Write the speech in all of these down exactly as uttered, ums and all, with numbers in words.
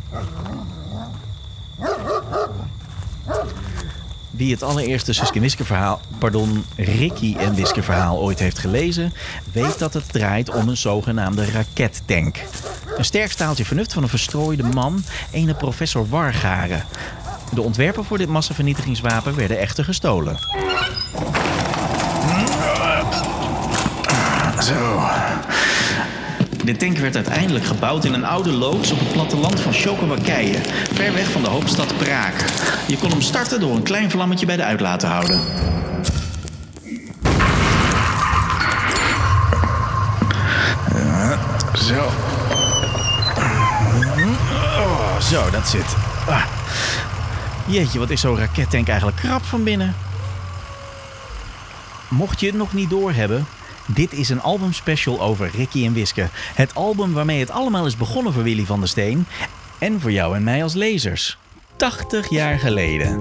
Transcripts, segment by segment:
Wie het allereerste Suske en Wiske verhaal, pardon, Ricky en Wiske verhaal ooit heeft gelezen, weet dat het draait om een zogenaamde rakettank. Een sterk staaltje vernuft van een verstrooide man, ene professor Wargaren. De ontwerpen voor dit massavernietigingswapen werden echter gestolen. Zo. De tank werd uiteindelijk gebouwd in een oude loods op het platteland van Tsjechoslowakije, ver weg van de hoofdstad Praag. Je kon hem starten door een klein vlammetje bij de uitlaat te houden. Uh, zo. Oh, zo, dat zit. Ah. Jeetje, wat is zo'n rakettank eigenlijk krap van binnen. Mocht je het nog niet doorhebben, dit is een albumspecial over Ricky en Wiske. Het album waarmee het allemaal is begonnen voor Willy van der Steen en voor jou en mij als lezers. tachtig jaar geleden.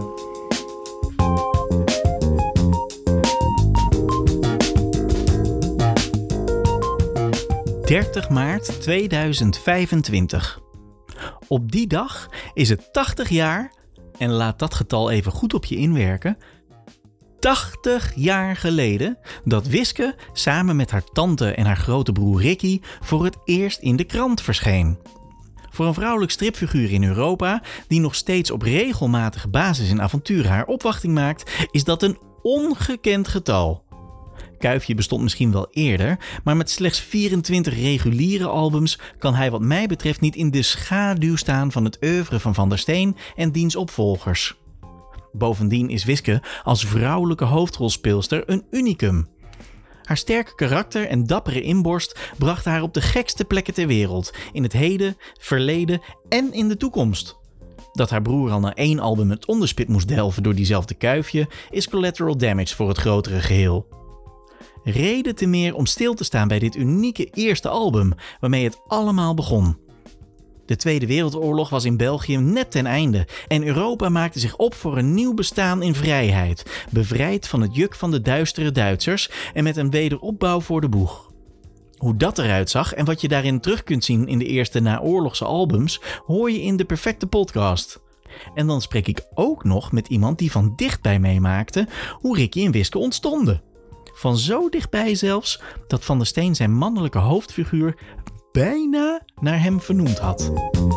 dertig maart tweeduizend vijfentwintig. Op die dag is het tachtig jaar, en laat dat getal even goed op je inwerken, tachtig jaar geleden dat Wiske samen met haar tante en haar grote broer Ricky voor het eerst in de krant verscheen. Voor een vrouwelijk stripfiguur in Europa die nog steeds op regelmatige basis in avonturen haar opwachting maakt, is dat een ongekend getal. Kuifje bestond misschien wel eerder, maar met slechts vierentwintig reguliere albums kan hij wat mij betreft niet in de schaduw staan van het oeuvre van Van der Steen en diens opvolgers. Bovendien is Wiske als vrouwelijke hoofdrolspeelster een unicum. Haar sterke karakter en dappere inborst brachten haar op de gekste plekken ter wereld, in het heden, verleden en in de toekomst. Dat haar broer al na één album het onderspit moest delven door diezelfde Kuifje is collateral damage voor het grotere geheel. Reden te meer om stil te staan bij dit unieke eerste album waarmee het allemaal begon. De Tweede Wereldoorlog was in België net ten einde en Europa maakte zich op voor een nieuw bestaan in vrijheid, bevrijd van het juk van de duistere Duitsers en met een wederopbouw voor de boeg. Hoe dat eruit zag en wat je daarin terug kunt zien in de eerste naoorlogse albums, hoor je in de perfecte podcast. En dan spreek ik ook nog met iemand die van dichtbij meemaakte hoe Ricky en Wiske ontstonden. Van zo dichtbij zelfs dat Van der Steen zijn mannelijke hoofdfiguur bijna naar hem vernoemd had.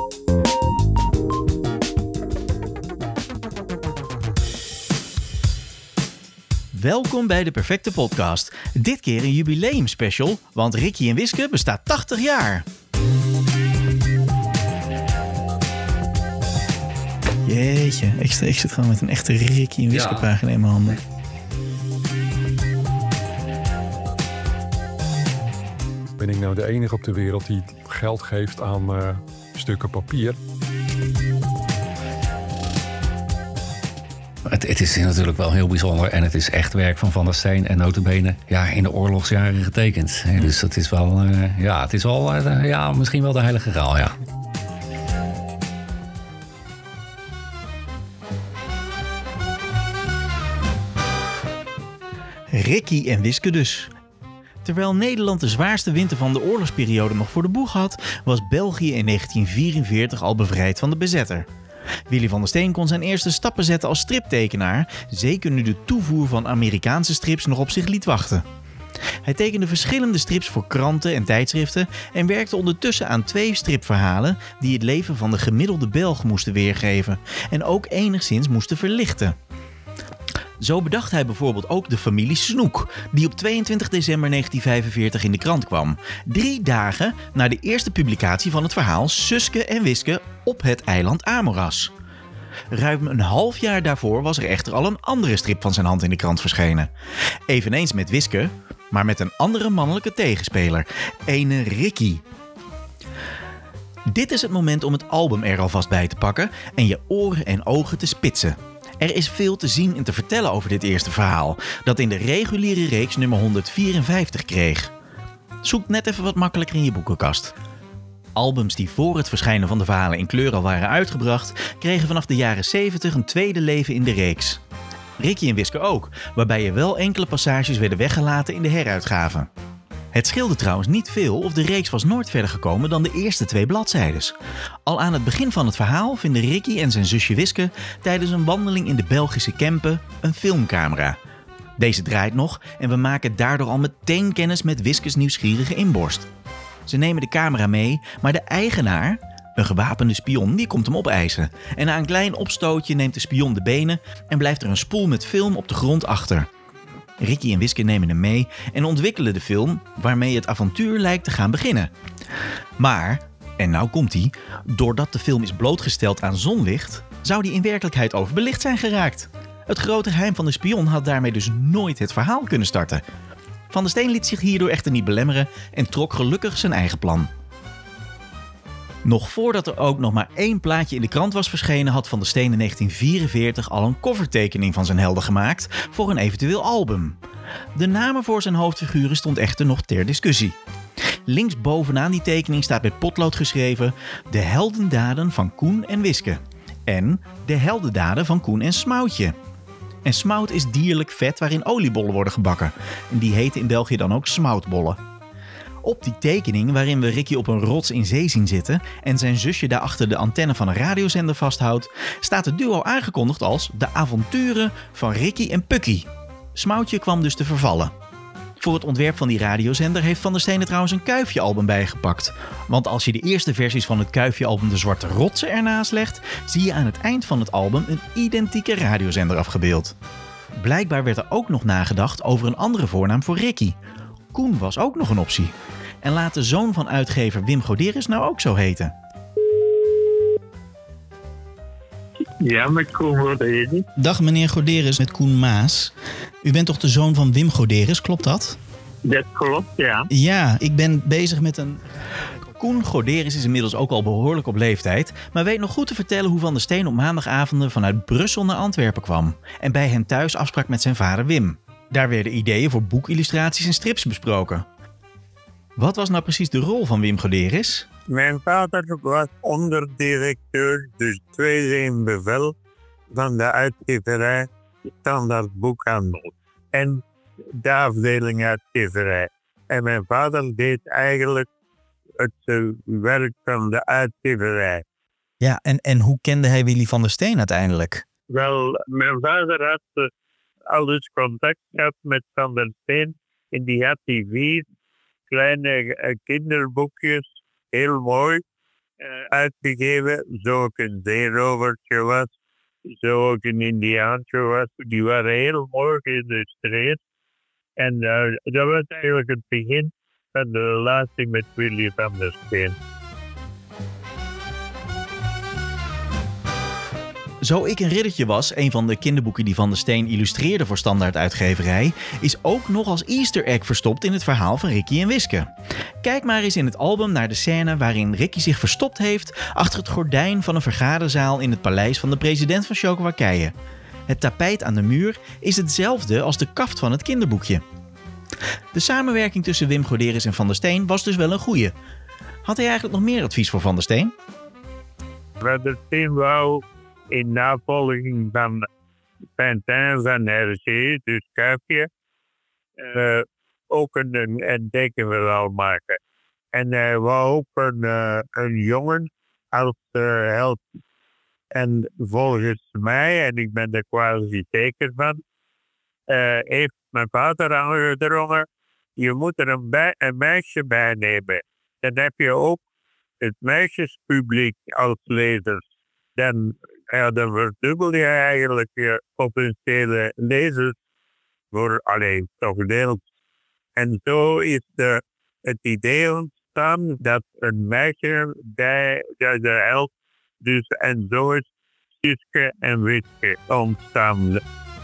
Welkom bij de perfecte podcast. Dit keer een jubileumspecial, want Ricky en Wiske bestaat tachtig jaar. Jeetje, ik, ik zit gewoon met een echte Ricky en Wiske pagina in mijn handen. Ben ik nou de enige op de wereld die geld geeft aan uh, stukken papier? Het, het is natuurlijk wel heel bijzonder en het is echt werk van Van der Steen en nota bene ja, in de oorlogsjaren getekend. Ja. Dus dat is wel, uh, ja, het is wel uh, ja, misschien wel de heilige graal, ja. Ricky en Wiske dus. Terwijl Nederland de zwaarste winter van de oorlogsperiode nog voor de boeg had, was België in negentien vierenveertig al bevrijd van de bezetter. Willy van der Steen kon zijn eerste stappen zetten als striptekenaar, zeker nu de toevoer van Amerikaanse strips nog op zich liet wachten. Hij tekende verschillende strips voor kranten en tijdschriften en werkte ondertussen aan twee stripverhalen die het leven van de gemiddelde Belg moesten weergeven en ook enigszins moesten verlichten. Zo bedacht hij bijvoorbeeld ook de familie Snoek, die op tweeëntwintig december negentien vijfenveertig in de krant kwam. Drie dagen na de eerste publicatie van het verhaal Suske en Wiske op het eiland Amoras. Ruim een half jaar daarvoor was er echter al een andere strip van zijn hand in de krant verschenen. Eveneens met Wiske, maar met een andere mannelijke tegenspeler, ene Ricky. Dit is het moment om het album er alvast bij te pakken en je oren en ogen te spitsen. Er is veel te zien en te vertellen over dit eerste verhaal, dat in de reguliere reeks nummer honderdvierenvijftig kreeg. Zoek net even wat makkelijker in je boekenkast. Albums die voor het verschijnen van de verhalen in kleur al waren uitgebracht, kregen vanaf de jaren zeventig een tweede leven in de reeks. Ricky en Wiske ook, waarbij er wel enkele passages werden weggelaten in de heruitgave. Het scheelde trouwens niet veel of de reeks was nooit verder gekomen dan de eerste twee bladzijdes. Al aan het begin van het verhaal vinden Ricky en zijn zusje Wiske tijdens een wandeling in de Belgische Kempen een filmcamera. Deze draait nog en we maken daardoor al meteen kennis met Wiskes nieuwsgierige inborst. Ze nemen de camera mee, maar de eigenaar, een gewapende spion, die komt hem opeisen. En na een klein opstootje neemt de spion de benen en blijft er een spoel met film op de grond achter. Ricky en Wiske nemen hem mee en ontwikkelen de film waarmee het avontuur lijkt te gaan beginnen. Maar, en nou komt ie, doordat de film is blootgesteld aan zonlicht, zou die in werkelijkheid overbelicht zijn geraakt. Het grote geheim van de spion had daarmee dus nooit het verhaal kunnen starten. Van der Steen liet zich hierdoor echter niet belemmeren en trok gelukkig zijn eigen plan. Nog voordat er ook nog maar één plaatje in de krant was verschenen, had Van der Steen in negentien vierenveertig al een covertekening van zijn helden gemaakt voor een eventueel album. De namen voor zijn hoofdfiguren stond echter nog ter discussie. Links bovenaan die tekening staat met potlood geschreven: de heldendaden van Koen en Wiske. En de heldendaden van Koen en Smoutje. En smout is dierlijk vet waarin oliebollen worden gebakken. En die heten in België dan ook smoutbollen. Op die tekening, waarin we Ricky op een rots in zee zien zitten en zijn zusje daarachter de antenne van een radiozender vasthoudt, staat het duo aangekondigd als de avonturen van Ricky en Pukkie. Smoutje kwam dus te vervallen. Voor het ontwerp van die radiozender heeft Van der Steen er trouwens een Kuifje-album bijgepakt. Want als je de eerste versies van het Kuifje-album De Zwarte Rotsen ernaast legt, zie je aan het eind van het album een identieke radiozender afgebeeld. Blijkbaar werd er ook nog nagedacht over een andere voornaam voor Ricky. Koen was ook nog een optie. En laat de zoon van uitgever Wim Goderis nou ook zo heten. Ja, met Koen Goderis. Dag meneer Goderis met Koen Maas. U bent toch de zoon van Wim Goderis, klopt dat? Dat klopt, ja. Ja, ik ben bezig met een... Koen Goderis is inmiddels ook al behoorlijk op leeftijd, maar weet nog goed te vertellen hoe Van der Steen op maandagavonden vanuit Brussel naar Antwerpen kwam en bij hen thuis afsprak met zijn vader Wim. Daar werden ideeën voor boekillustraties en strips besproken. Wat was nou precies de rol van Wim Goderis? Mijn vader was onderdirecteur, dus tweede in bevel van de uitgeverij Standaard Boekhandel en de afdeling uitgeverij. En mijn vader deed eigenlijk het uh, werk van de uitgeverij. Ja, en, en hoe kende hij Willy van der Steen uiteindelijk? Wel, mijn vader had uh, al eens contact gehad met Van der Steen en die had die vier kleine uh, kinderboekjes, heel mooi, uh, uitgegeven. Zo ook een zeerovertje was, zo ook een indiaantje was. Die waren heel mooi geïllustreerd. En uh, dat was eigenlijk het begin van de relatie met Willy van der Steen. Zo ik een riddertje was, een van de kinderboeken die Van der Steen illustreerde voor Standaard Uitgeverij, is ook nog als Easter egg verstopt in het verhaal van Ricky en Wiske. Kijk maar eens in het album naar de scène waarin Ricky zich verstopt heeft achter het gordijn van een vergaderzaal in het paleis van de president van Tsjechoslowakije. Het tapijt aan de muur is hetzelfde als de kaft van het kinderboekje. De samenwerking tussen Wim Goderis en Van der Steen was dus wel een goeie. Had hij eigenlijk nog meer advies voor Van der Steen? Van der Steen wou in navolging van Tintin van Hergé, dus Kuifje, uh, ook een, een, een tekenverhaal maken. En hij wou ook een, uh, een jongen als uh, held. En volgens mij, en ik ben er quasi zeker van, uh, heeft mijn vader aangedrongen, je moet er een, bij, een meisje bij nemen. Dan heb je ook het meisjespubliek als lezers. Dan, ja, dan verdubbel je eigenlijk je potentiële lezers voor alleen toch deels. En zo is de, het idee ontstaan dat een meisje bij de, de held, dus en zo is Suske en Wiske ontstaan.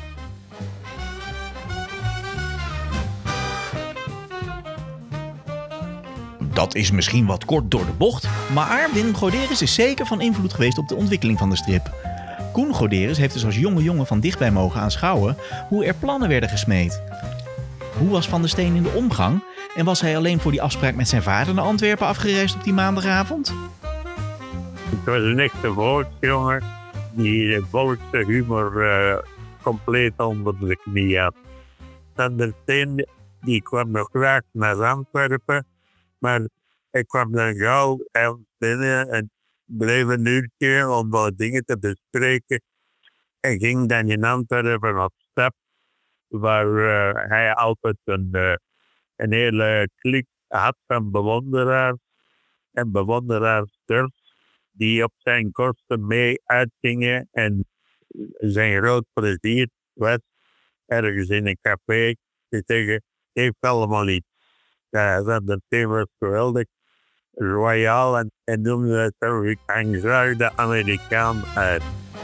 Dat is misschien wat kort door de bocht, maar Wim Goderis is zeker van invloed geweest op de ontwikkeling van de strip. Koen Goderis heeft dus als jonge jongen van dichtbij mogen aanschouwen hoe er plannen werden gesmeed. Hoe was Van der Steen in de omgang en was hij alleen voor die afspraak met zijn vader naar Antwerpen afgereisd op die maandagavond? Het was een echte volksjongen die de volkse humor uh, compleet onder de knie had. Van der Steen die kwam nog graag naar Antwerpen. Maar ik kwam dan gauw ergens binnen en bleef een uurtje om wat dingen te bespreken. En ging dan in Antwerpen op stap, waar uh, hij altijd een, uh, een hele klik had van bewonderaars en bewonderaarsters die op zijn kosten mee uitgingen. En zijn groot plezier was ergens in een café te zeggen, heeft allemaal niet. Ja, dat team was geweldig, royaal en, en noemde het zo, ik hang graag de Amerikaan uit.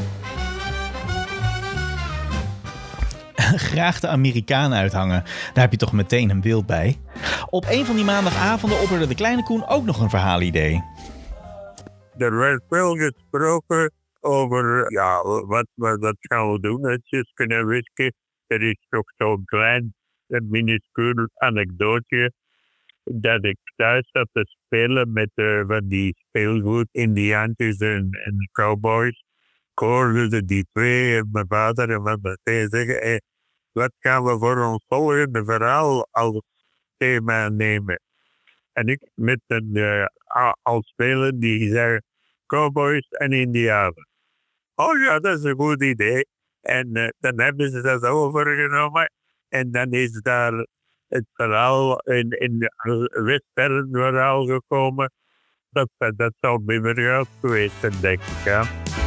Graag de Amerikaan uithangen. Daar heb je toch meteen een beeld bij. Op een van die maandagavonden opperde de kleine Koen ook nog een verhaalidee. Er werd veel gesproken over, ja, wat we dat gaan we doen. Het is kunnen whisky. Er is toch zo'n klein, minuscuul anekdootje dat ik thuis zat te spelen met uh, van die speelgoed, Indiaantjes en, en cowboys. Ik hoorde die twee, mijn vader en mijn twee zeggen, hey, wat gaan we voor ons volgende verhaal als thema nemen? En ik met een uh, als speler die zei cowboys en Indianen. Oh ja, dat is een goed idee. En uh, dan hebben ze dat overgenomen. En dan is daar het verhaal in, in het western verhaal gekomen. Dat, dat zou Bimmerhout geweest zijn, denk ik. Ja.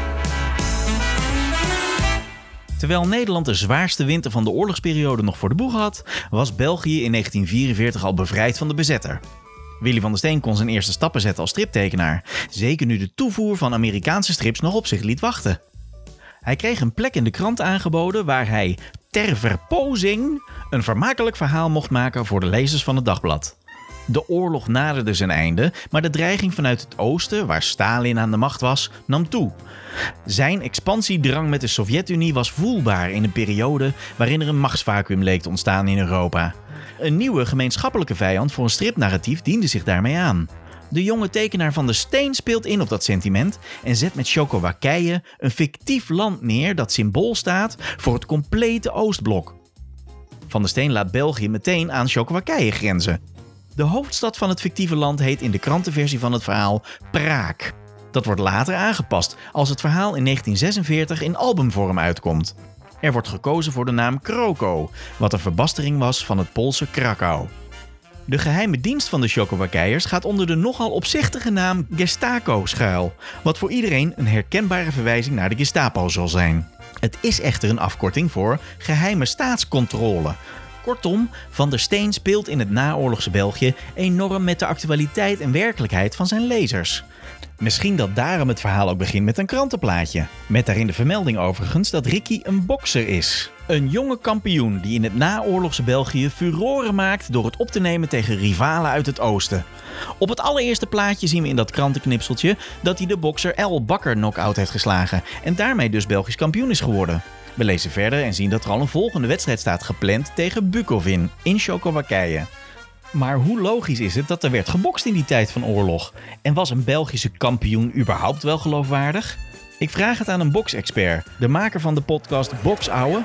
Terwijl Nederland de zwaarste winter van de oorlogsperiode nog voor de boeg had, was België in negentien vierenveertig al bevrijd van de bezetter. Willy van der Steen kon zijn eerste stappen zetten als striptekenaar, zeker nu de toevoer van Amerikaanse strips nog op zich liet wachten. Hij kreeg een plek in de krant aangeboden waar hij ter verpozing een vermakelijk verhaal mocht maken voor de lezers van het dagblad. De oorlog naderde zijn einde, maar de dreiging vanuit het oosten, waar Stalin aan de macht was, nam toe. Zijn expansiedrang met de Sovjet-Unie was voelbaar in een periode waarin er een machtsvacuüm leek te ontstaan in Europa. Een nieuwe gemeenschappelijke vijand voor een stripnarratief diende zich daarmee aan. De jonge tekenaar Van der Steen speelt in op dat sentiment en zet met Tsjechoslowakije een fictief land neer dat symbool staat voor het complete Oostblok. Van der Steen laat België meteen aan Tsjechoslowakije grenzen. De hoofdstad van het fictieve land heet in de krantenversie van het verhaal Praag. Dat wordt later aangepast als het verhaal in negentien zesenveertig in albumvorm uitkomt. Er wordt gekozen voor de naam Kroko, wat een verbastering was van het Poolse Krakau. De geheime dienst van de Tsjechoslowakijers gaat onder de nogal opzichtige naam Gestapo schuil, wat voor iedereen een herkenbare verwijzing naar de Gestapo zal zijn. Het is echter een afkorting voor geheime staatscontrole. Kortom, Van der Steen speelt in het naoorlogse België enorm met de actualiteit en werkelijkheid van zijn lezers. Misschien dat daarom het verhaal ook begint met een krantenplaatje. Met daarin de vermelding overigens dat Ricky een bokser is. Een jonge kampioen die in het naoorlogse België furoren maakt door het op te nemen tegen rivalen uit het oosten. Op het allereerste plaatje zien we in dat krantenknipseltje dat hij de bokser El Bakker knock-out heeft geslagen en daarmee dus Belgisch kampioen is geworden. We lezen verder en zien dat er al een volgende wedstrijd staat gepland tegen Bukovin in Tsjechoslowakije. Maar hoe logisch is het dat er werd gebokst in die tijd van oorlog? En was een Belgische kampioen überhaupt wel geloofwaardig? Ik vraag het aan een boksexpert, de maker van de podcast Boksouwe.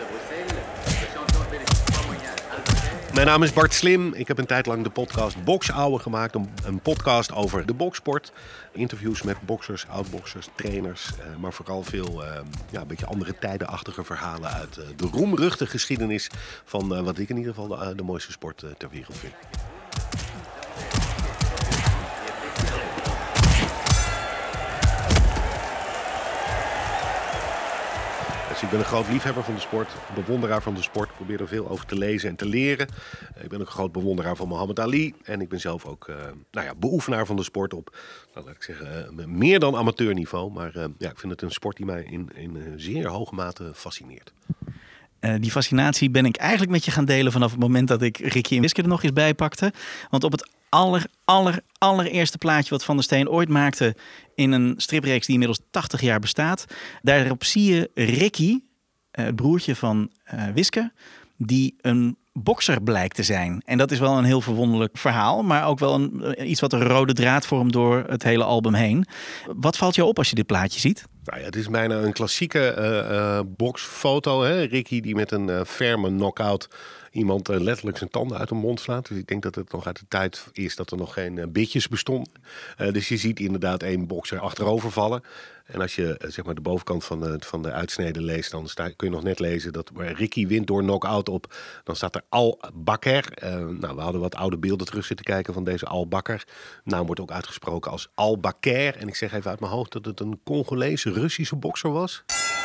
Mijn naam is Bart Slim. Ik heb een tijd lang de podcast Boksouwe gemaakt. Een podcast over de boksport. Interviews met boksers, oud-boksers, trainers. Uh, maar vooral veel uh, ja, een beetje andere tijdenachtige verhalen uit uh, de roemruchte geschiedenis van uh, wat ik in ieder geval de, uh, de mooiste sport uh, ter wereld vind. Dus ik ben een groot liefhebber van de sport, bewonderaar van de sport. Probeer er veel over te lezen en te leren. Ik ben ook een groot bewonderaar van Muhammad Ali. En ik ben zelf ook uh, nou ja, beoefenaar van de sport op, nou, laat ik zeggen, uh, meer dan amateurniveau. Maar uh, ja, ik vind het een sport die mij in, in uh, zeer hoge mate fascineert. Uh, die fascinatie ben ik eigenlijk met je gaan delen vanaf het moment dat ik Ricky en Wiske er nog eens bij pakte. Want op het aller, aller, allereerste plaatje wat Van der Steen ooit maakte in een stripreeks die inmiddels tachtig jaar bestaat, daarop zie je Ricky, het broertje van uh, Wiske, die een bokser blijkt te zijn. En dat is wel een heel verwonderlijk verhaal, maar ook wel een, iets wat een rode draad vormt door het hele album heen. Wat valt jou op als je dit plaatje ziet? Nou ja, het is bijna een klassieke uh, uh, boksfoto. Hè? Ricky die met een uh, ferme knock-out iemand uh, letterlijk zijn tanden uit de mond slaat. Dus ik denk dat het nog uit de tijd is dat er nog geen uh, bitjes bestonden. Uh, dus je ziet inderdaad één bokser achterover vallen. En als je uh, zeg maar de bovenkant van de, van de uitsnede leest, dan sta, kun je nog net lezen dat Ricky wint door knock-out op. Dan staat er Al Baker. Uh, nou, we hadden wat oude beelden terug zitten kijken van deze Al Baker. De naam wordt ook uitgesproken als Al Baker. En ik zeg even uit mijn hoofd dat het een Congolese Russische bokser was.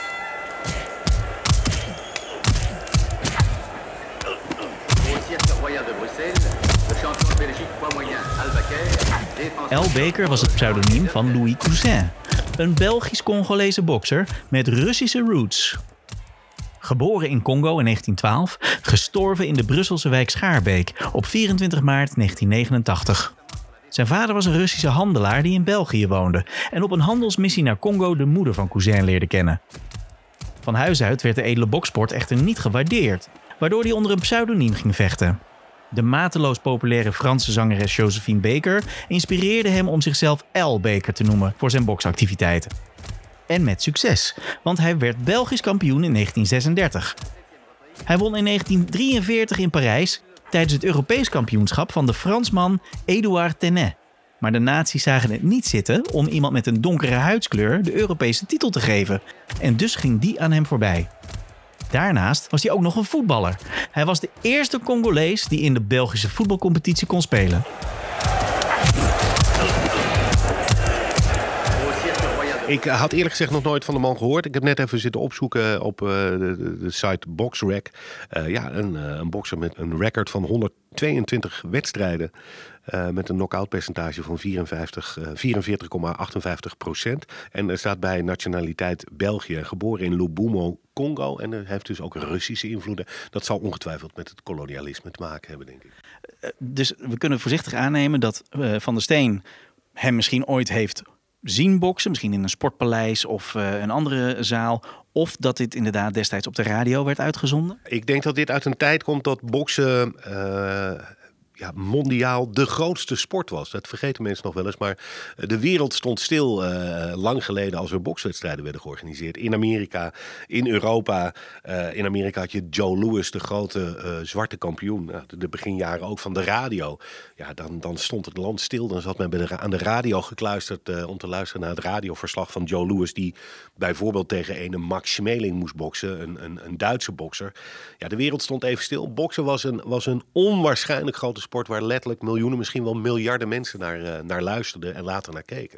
Al Baker was het pseudoniem van Louis Cousin, een Belgisch-Congolese bokser met Russische roots. Geboren in Congo in negentien twaalf, gestorven in de Brusselse wijk Schaarbeek op vierentwintig maart negentien negenentachtig. Zijn vader was een Russische handelaar die in België woonde en op een handelsmissie naar Congo de moeder van Cousin leerde kennen. Van huis uit werd de edele boksport echter niet gewaardeerd, waardoor hij onder een pseudoniem ging vechten. De mateloos populaire Franse zangeres Josephine Baker inspireerde hem om zichzelf Al Baker te noemen voor zijn boksactiviteiten. En met succes, want hij werd Belgisch kampioen in negentien zesendertig. Hij won in negentien drieënveertig in Parijs tijdens het Europees kampioenschap van de Fransman Édouard Tenet. Maar de nazi's zagen het niet zitten om iemand met een donkere huidskleur de Europese titel te geven. En dus ging die aan hem voorbij. Daarnaast was hij ook nog een voetballer. Hij was de eerste Congolees die in de Belgische voetbalcompetitie kon spelen. Ik had eerlijk gezegd nog nooit van de man gehoord. Ik heb net even zitten opzoeken op uh, de, de site BoxRec. Uh, ja, een, uh, een bokser met een record van honderdtweeëntwintig wedstrijden. Uh, met een knock-out percentage van vierenveertig komma achtenvijftig procent. En er staat bij nationaliteit België, geboren in Lubumbo, Congo. En hij heeft dus ook Russische invloeden. Dat zal ongetwijfeld met het kolonialisme te maken hebben, denk ik. Uh, dus we kunnen voorzichtig aannemen dat uh, Van der Steen hem misschien ooit heeft zien boksen. Misschien in een sportpaleis of uh, een andere zaal. Of dat dit inderdaad destijds op de radio werd uitgezonden? Ik denk dat dit uit een tijd komt dat boksen Uh, ja, mondiaal de grootste sport was. Dat vergeten mensen nog wel eens. Maar de wereld stond stil uh, lang geleden als er bokswedstrijden werden georganiseerd. In Amerika, in Europa. Uh, in Amerika had je Joe Louis, de grote uh, zwarte kampioen. Uh, de, de beginjaren ook van de radio. Ja, dan, dan stond het land stil. Dan zat men bij de, aan de radio gekluisterd uh, om te luisteren naar het radioverslag van Joe Louis, die bijvoorbeeld tegen een Max Schmeling moest boksen. Een, een, een Duitse bokser. Ja, de wereld stond even stil. Boksen was een, was een onwaarschijnlijk grote sport waar letterlijk miljoenen, misschien wel miljarden mensen naar, uh, naar luisterden en later naar keken.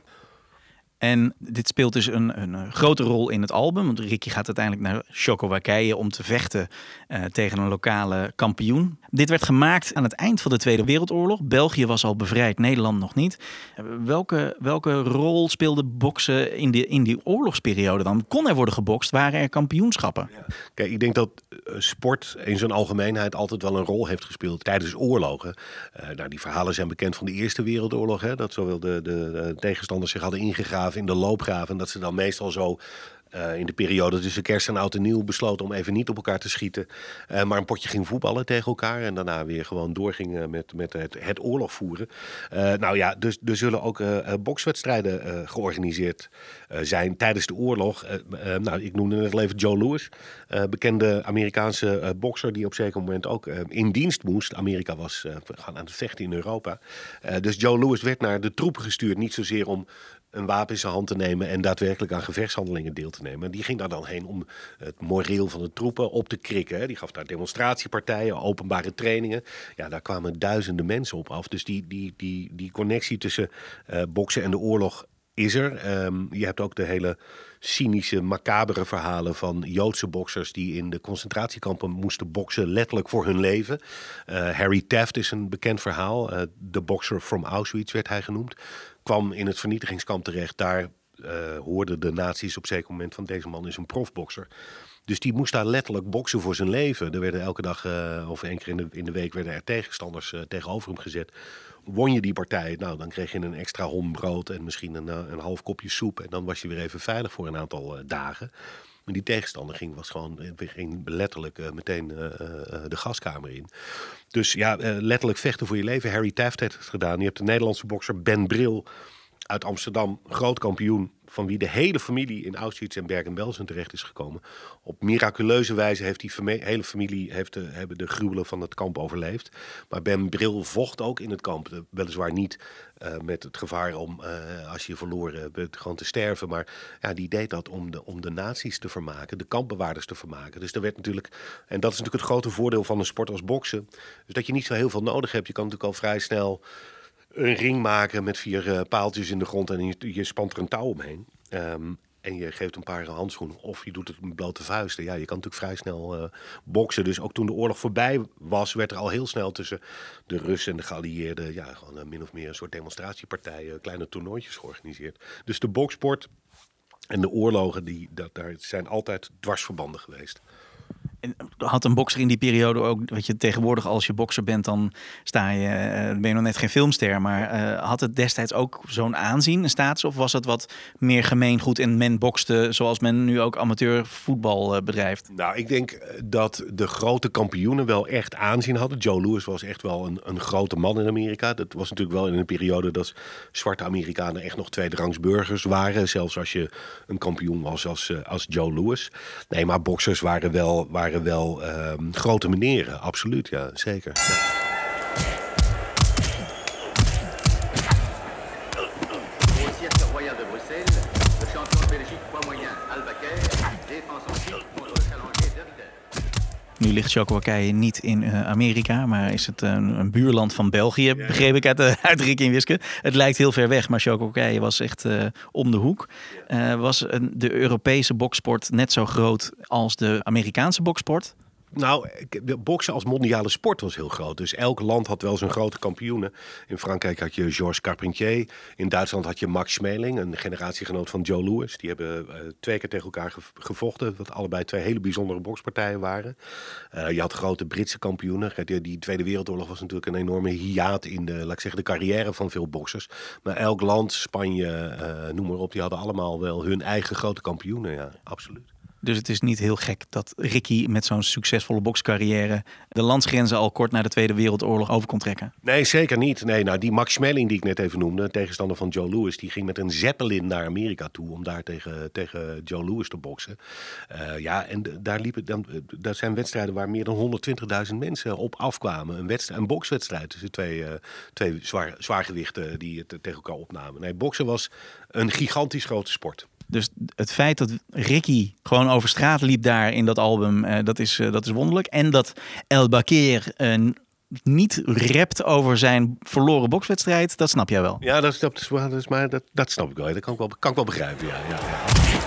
En dit speelt dus een, een grote rol in het album. Want Ricky gaat uiteindelijk naar Tsjechoslowakije om te vechten uh, tegen een lokale kampioen. Dit werd gemaakt aan het eind van de Tweede Wereldoorlog. België was al bevrijd, Nederland nog niet. Uh, welke, welke rol speelde boksen in, de, in die oorlogsperiode dan? Kon er worden gebokst? Waren er kampioenschappen? Ja. Kijk, ik denk dat uh, sport in zijn algemeenheid altijd wel een rol heeft gespeeld tijdens oorlogen. Uh, nou, die verhalen zijn bekend van de Eerste Wereldoorlog. Hè, dat zowel de, de, de tegenstanders zich hadden ingegraven in de loopgraven. En dat ze dan meestal zo uh, in de periode tussen kerst en oud en nieuw besloten om even niet op elkaar te schieten. Uh, maar een potje ging voetballen tegen elkaar. En daarna weer gewoon doorgingen met, met het, het oorlog voeren. Uh, nou ja, dus er zullen ook uh, bokswedstrijden uh, georganiseerd uh, zijn tijdens de oorlog. Uh, uh, nou, ik noemde net al even Joe Louis. Uh, bekende Amerikaanse uh, bokser die op een zeker moment ook uh, in dienst moest. Amerika was uh, gaan aan het vechten in Europa. Uh, dus Joe Louis werd naar de troepen gestuurd. Niet zozeer om een wapen in zijn hand te nemen en daadwerkelijk aan gevechtshandelingen deel te nemen. Die ging daar dan heen om het moreel van de troepen op te krikken. Die gaf daar demonstratiepartijen, openbare trainingen. Ja, daar kwamen duizenden mensen op af. Dus die, die, die, die connectie tussen uh, boksen en de oorlog is er. Um, je hebt ook de hele cynische, macabere verhalen van Joodse boksers die in de concentratiekampen moesten boksen, letterlijk voor hun leven. Uh, Harry Taft is een bekend verhaal. Uh, de bokser from Auschwitz werd hij genoemd. Kwam in het vernietigingskamp terecht. Daar uh, hoorden de nazi's op een zeker moment van deze man is een profbokser. Dus die moest daar letterlijk boksen voor zijn leven. Er werden elke dag uh, of één keer in de, in de week werden er tegenstanders uh, tegenover hem gezet. Won je die partij, nou dan kreeg je een extra hom brood en misschien een, een half kopje soep. En dan was je weer even veilig voor een aantal uh, dagen. Maar die tegenstander ging, was gewoon, ging letterlijk uh, meteen uh, uh, de gaskamer in. Dus ja, uh, letterlijk vechten voor je leven. Harry Taft heeft het gedaan. Je hebt de Nederlandse bokser Ben Bril. uit Amsterdam, groot kampioen, van wie de hele familie in Auschwitz en Bergen-Belsen terecht is gekomen. Op miraculeuze wijze heeft die fami- hele familie heeft de, hebben de gruwelen van het kamp overleefd. Maar Ben Bril vocht ook in het kamp. Weliswaar niet uh, met het gevaar om, uh, als je verloren bent, gewoon te sterven. Maar ja, die deed dat om de, om de nazi's te vermaken, de kampbewaarders te vermaken. Dus er werd natuurlijk, en dat is natuurlijk het grote voordeel van een sport als boksen. Dus dat je niet zo heel veel nodig hebt. Je kan natuurlijk al vrij snel een ring maken met vier uh, paaltjes in de grond en je, je spant er een touw omheen. Um, en je geeft een paar handschoenen of je doet het met blote vuisten. Ja, je kan natuurlijk vrij snel uh, boksen. Dus ook toen de oorlog voorbij was, werd er al heel snel tussen de Russen en de geallieerden, ja, gewoon uh, min of meer een soort demonstratiepartijen, kleine toernooitjes georganiseerd. Dus de boksport en de oorlogen, die, dat, daar zijn altijd dwarsverbanden geweest. En had een bokser in die periode ook, weet je, tegenwoordig als je bokser bent, dan sta je, uh, ben je nog net geen filmster, maar uh, had het destijds ook zo'n aanzien, een status, of was het wat meer gemeengoed en men bokste zoals men nu ook amateur voetbal uh, bedrijft? Nou, ik denk dat de grote kampioenen wel echt aanzien hadden. Joe Louis was echt wel een, een grote man in Amerika. Dat was natuurlijk wel in een periode dat zwarte Amerikanen echt nog tweederangs burgers waren, zelfs als je een kampioen was als, uh, als Joe Louis. Nee, maar boksers waren wel, waren wel uh, grote meneren, absoluut, ja, zeker. Ja. Nu ligt Tsjechoslowakije niet in uh, Amerika, maar is het een, een buurland van België, begreep ik uit, uh, uit Ricky en Wiske. Het lijkt heel ver weg, maar Tsjechoslowakije was echt uh, om de hoek. Uh, was een, de Europese boksport net zo groot als de Amerikaanse boksport? Nou, de boksen als mondiale sport was heel groot. Dus elk land had wel zijn grote kampioenen. In Frankrijk had je Georges Carpentier. In Duitsland had je Max Schmeling, een generatiegenoot van Joe Louis. Die hebben uh, twee keer tegen elkaar gevochten. Wat allebei twee hele bijzondere bokspartijen waren. Uh, je had grote Britse kampioenen. Die, die Tweede Wereldoorlog was natuurlijk een enorme hiaat in de, laat ik zeggen, de carrière van veel boksers. Maar elk land, Spanje, uh, noem maar op, die hadden allemaal wel hun eigen grote kampioenen. Ja, absoluut. Dus het is niet heel gek dat Ricky met zo'n succesvolle bokscarrière de landsgrenzen al kort na de Tweede Wereldoorlog over kon trekken. Nee, zeker niet. Nee, nou, die Max Schmeling die ik net even noemde, tegenstander van Joe Louis, die ging met een Zeppelin naar Amerika toe om daar tegen, tegen Joe Louis te boksen. Uh, ja, en d- daar liepen dan, daar zijn wedstrijden waar meer dan honderdtwintigduizend mensen op afkwamen. Een, wedstrijd, een bokswedstrijd tussen twee, uh, twee zwaar, zwaargewichten die het tegen elkaar opnamen. Nee, boksen was een gigantisch grote sport. Dus het feit dat Ricky gewoon over straat liep daar in dat album, uh, dat, is, uh, dat is wonderlijk. En dat El Bakir uh, niet rapt over zijn verloren bokswedstrijd, dat snap jij wel. Ja, dat, dat, dat, is, maar dat, dat snap ik wel. Dat kan ik wel, kan ik wel begrijpen, ja. ja, ja.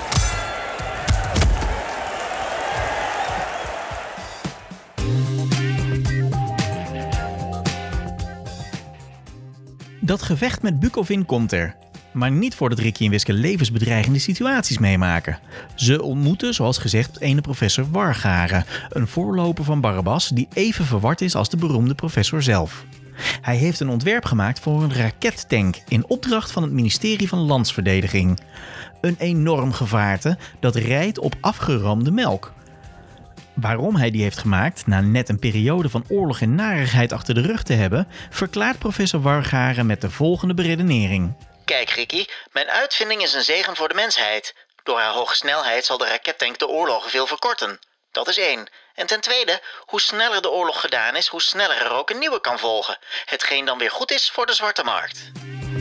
Dat gevecht met Bukovin komt er. Maar niet voordat Ricky en Wiske levensbedreigende situaties meemaken. Ze ontmoeten, zoals gezegd, ene professor Wargaren, een voorloper van Barabbas die even verward is als de beroemde professor zelf. Hij heeft een ontwerp gemaakt voor een rakettank in opdracht van het ministerie van Landsverdediging. Een enorm gevaarte dat rijdt op afgeroomde melk. Waarom hij die heeft gemaakt, na net een periode van oorlog en narigheid achter de rug te hebben, verklaart professor Wargaren met de volgende beredenering. Kijk Ricky, mijn uitvinding is een zegen voor de mensheid. Door haar hoge snelheid zal de rakettank de oorlogen veel verkorten. Dat is één. En ten tweede, hoe sneller de oorlog gedaan is, hoe sneller er ook een nieuwe kan volgen. Hetgeen dan weer goed is voor de zwarte markt.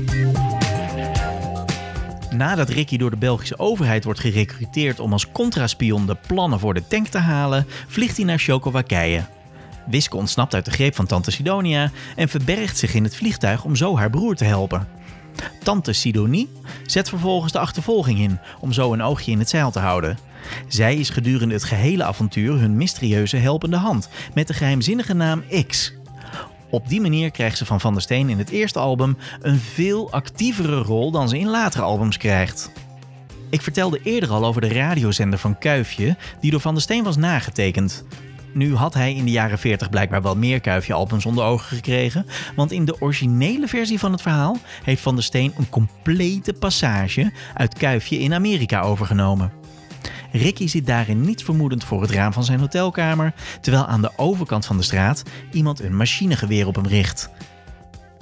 Nadat Ricky door de Belgische overheid wordt gerecruiteerd om als contraspion de plannen voor de tank te halen, vliegt hij naar Tsjechoslowakije. Wiske ontsnapt uit de greep van tante Sidonia en verbergt zich in het vliegtuig om zo haar broer te helpen. Tante Sidonie zet vervolgens de achtervolging in om zo een oogje in het zeil te houden. Zij is gedurende het gehele avontuur hun mysterieuze helpende hand met de geheimzinnige naam X. Op die manier krijgt ze van Van der Steen in het eerste album een veel actievere rol dan ze in latere albums krijgt. Ik vertelde eerder al over de radiozender van Kuifje die door Van der Steen was nagetekend. Nu had hij in de jaren veertig blijkbaar wel meer Kuifje-albums onder ogen gekregen, want in de originele versie van het verhaal heeft Van der Steen een complete passage uit Kuifje in Amerika overgenomen. Ricky zit daarin niets vermoedend voor het raam van zijn hotelkamer, terwijl aan de overkant van de straat iemand een machinegeweer op hem richt.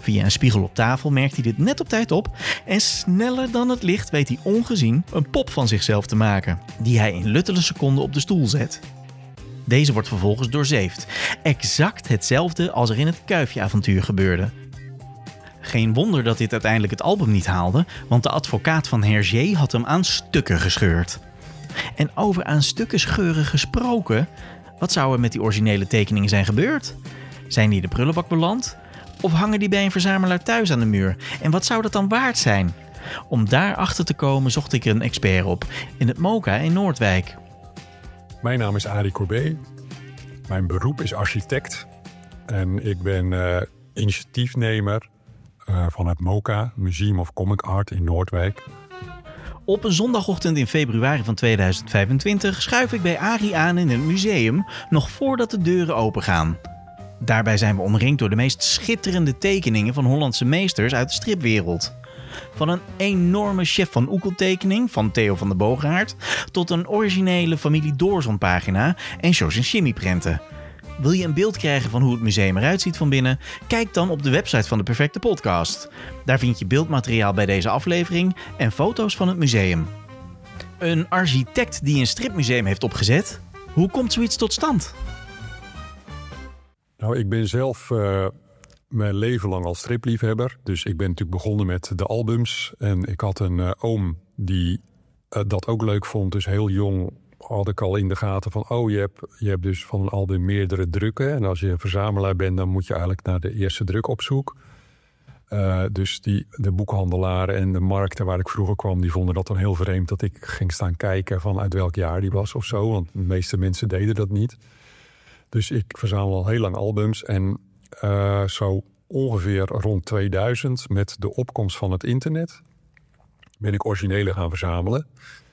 Via een spiegel op tafel merkt hij dit net op tijd op en sneller dan het licht weet hij ongezien een pop van zichzelf te maken, die hij in luttele seconden op de stoel zet. Deze wordt vervolgens doorzeefd. Exact hetzelfde als er in het Kuifje-avontuur gebeurde. Geen wonder dat dit uiteindelijk het album niet haalde, want de advocaat van Hergé had hem aan stukken gescheurd. En over aan stukken scheuren gesproken, wat zou er met die originele tekeningen zijn gebeurd? Zijn die de prullenbak beland? Of hangen die bij een verzamelaar thuis aan de muur? En wat zou dat dan waard zijn? Om daarachter te komen zocht ik er een expert op, in het Moka in Noordwijk. Mijn naam is Arie Corbet. Mijn beroep is architect. En ik ben uh, initiatiefnemer uh, van het Moka, Museum of Comic Art in Noordwijk. Op een zondagochtend in februari van tweeduizend vijfentwintig schuif ik bij Arie aan in het museum, nog voordat de deuren opengaan. Daarbij zijn we omringd door de meest schitterende tekeningen van Hollandse meesters uit de stripwereld. Van een enorme Chef van Oekel tekening van Theo van der Boogaard tot een originele familie Doorzon pagina en George en Jimmy prenten. Wil je een beeld krijgen van hoe het museum eruit ziet van binnen? Kijk dan op de website van de Perfecte Podcast. Daar vind je beeldmateriaal bij deze aflevering en foto's van het museum. Een architect die een stripmuseum heeft opgezet? Hoe komt zoiets tot stand? Nou, ik ben zelf uh, mijn leven lang al stripliefhebber. Dus ik ben natuurlijk begonnen met de albums. En ik had een uh, oom die uh, dat ook leuk vond. Dus heel jong had ik al in de gaten van... oh, je hebt, je hebt dus van een album meerdere drukken. En als je een verzamelaar bent, dan moet je eigenlijk naar de eerste druk op zoek. Uh, dus die, de boekhandelaren en de markten waar ik vroeger kwam... die vonden dat dan heel vreemd dat ik ging staan kijken... van uit welk jaar die was of zo. Want de meeste mensen deden dat niet. Dus ik verzamel al heel lang albums. En uh, zo ongeveer rond tweeduizend, met de opkomst van het internet... ben ik originele gaan verzamelen.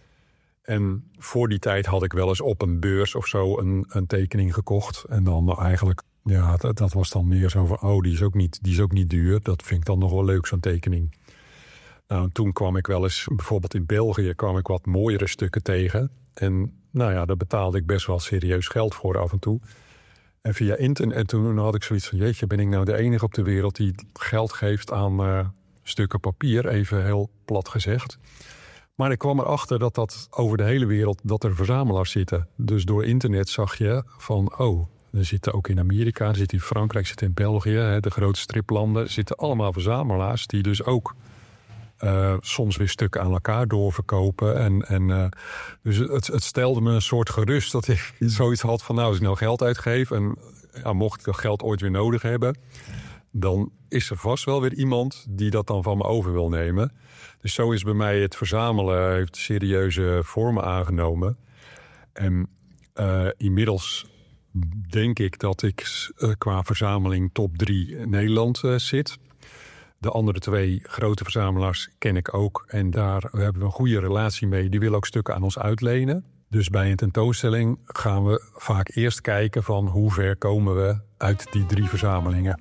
En voor die tijd had ik wel eens op een beurs of zo een, een tekening gekocht. En dan eigenlijk, ja, dat, dat was dan meer zo van... oh, die is, ook niet, die is ook niet duur. Dat vind ik dan nog wel leuk, zo'n tekening. Nou, toen kwam ik wel eens, bijvoorbeeld in België... kwam ik wat mooiere stukken tegen. En nou ja, daar betaalde ik best wel serieus geld voor af en toe. En via internet, en toen had ik zoiets van... jeetje, ben ik nou de enige op de wereld die geld geeft aan uh, stukken papier? Even heel plat gezegd. Maar ik kwam erachter dat dat over de hele wereld... dat er verzamelaars zitten. Dus door internet zag je van... oh, er zitten ook in Amerika, er zitten in Frankrijk, er zitten in België... Hè, de grote striplanden, zitten allemaal verzamelaars... die dus ook uh, soms weer stukken aan elkaar doorverkopen. En, en, uh, dus het, het stelde me een soort gerust dat ik zoiets had van... nou, als ik nou geld uitgeef en ja, mocht ik dat geld ooit weer nodig hebben... dan is er vast wel weer iemand die dat dan van me over wil nemen. Dus zo is bij mij het verzamelen heeft serieuze vormen aangenomen. En uh, inmiddels denk ik dat ik uh, qua verzameling top drie in Nederland uh, zit. De andere twee grote verzamelaars ken ik ook. En daar hebben we een goede relatie mee. Die willen ook stukken aan ons uitlenen. Dus bij een tentoonstelling gaan we vaak eerst kijken van hoe ver komen we uit die drie verzamelingen.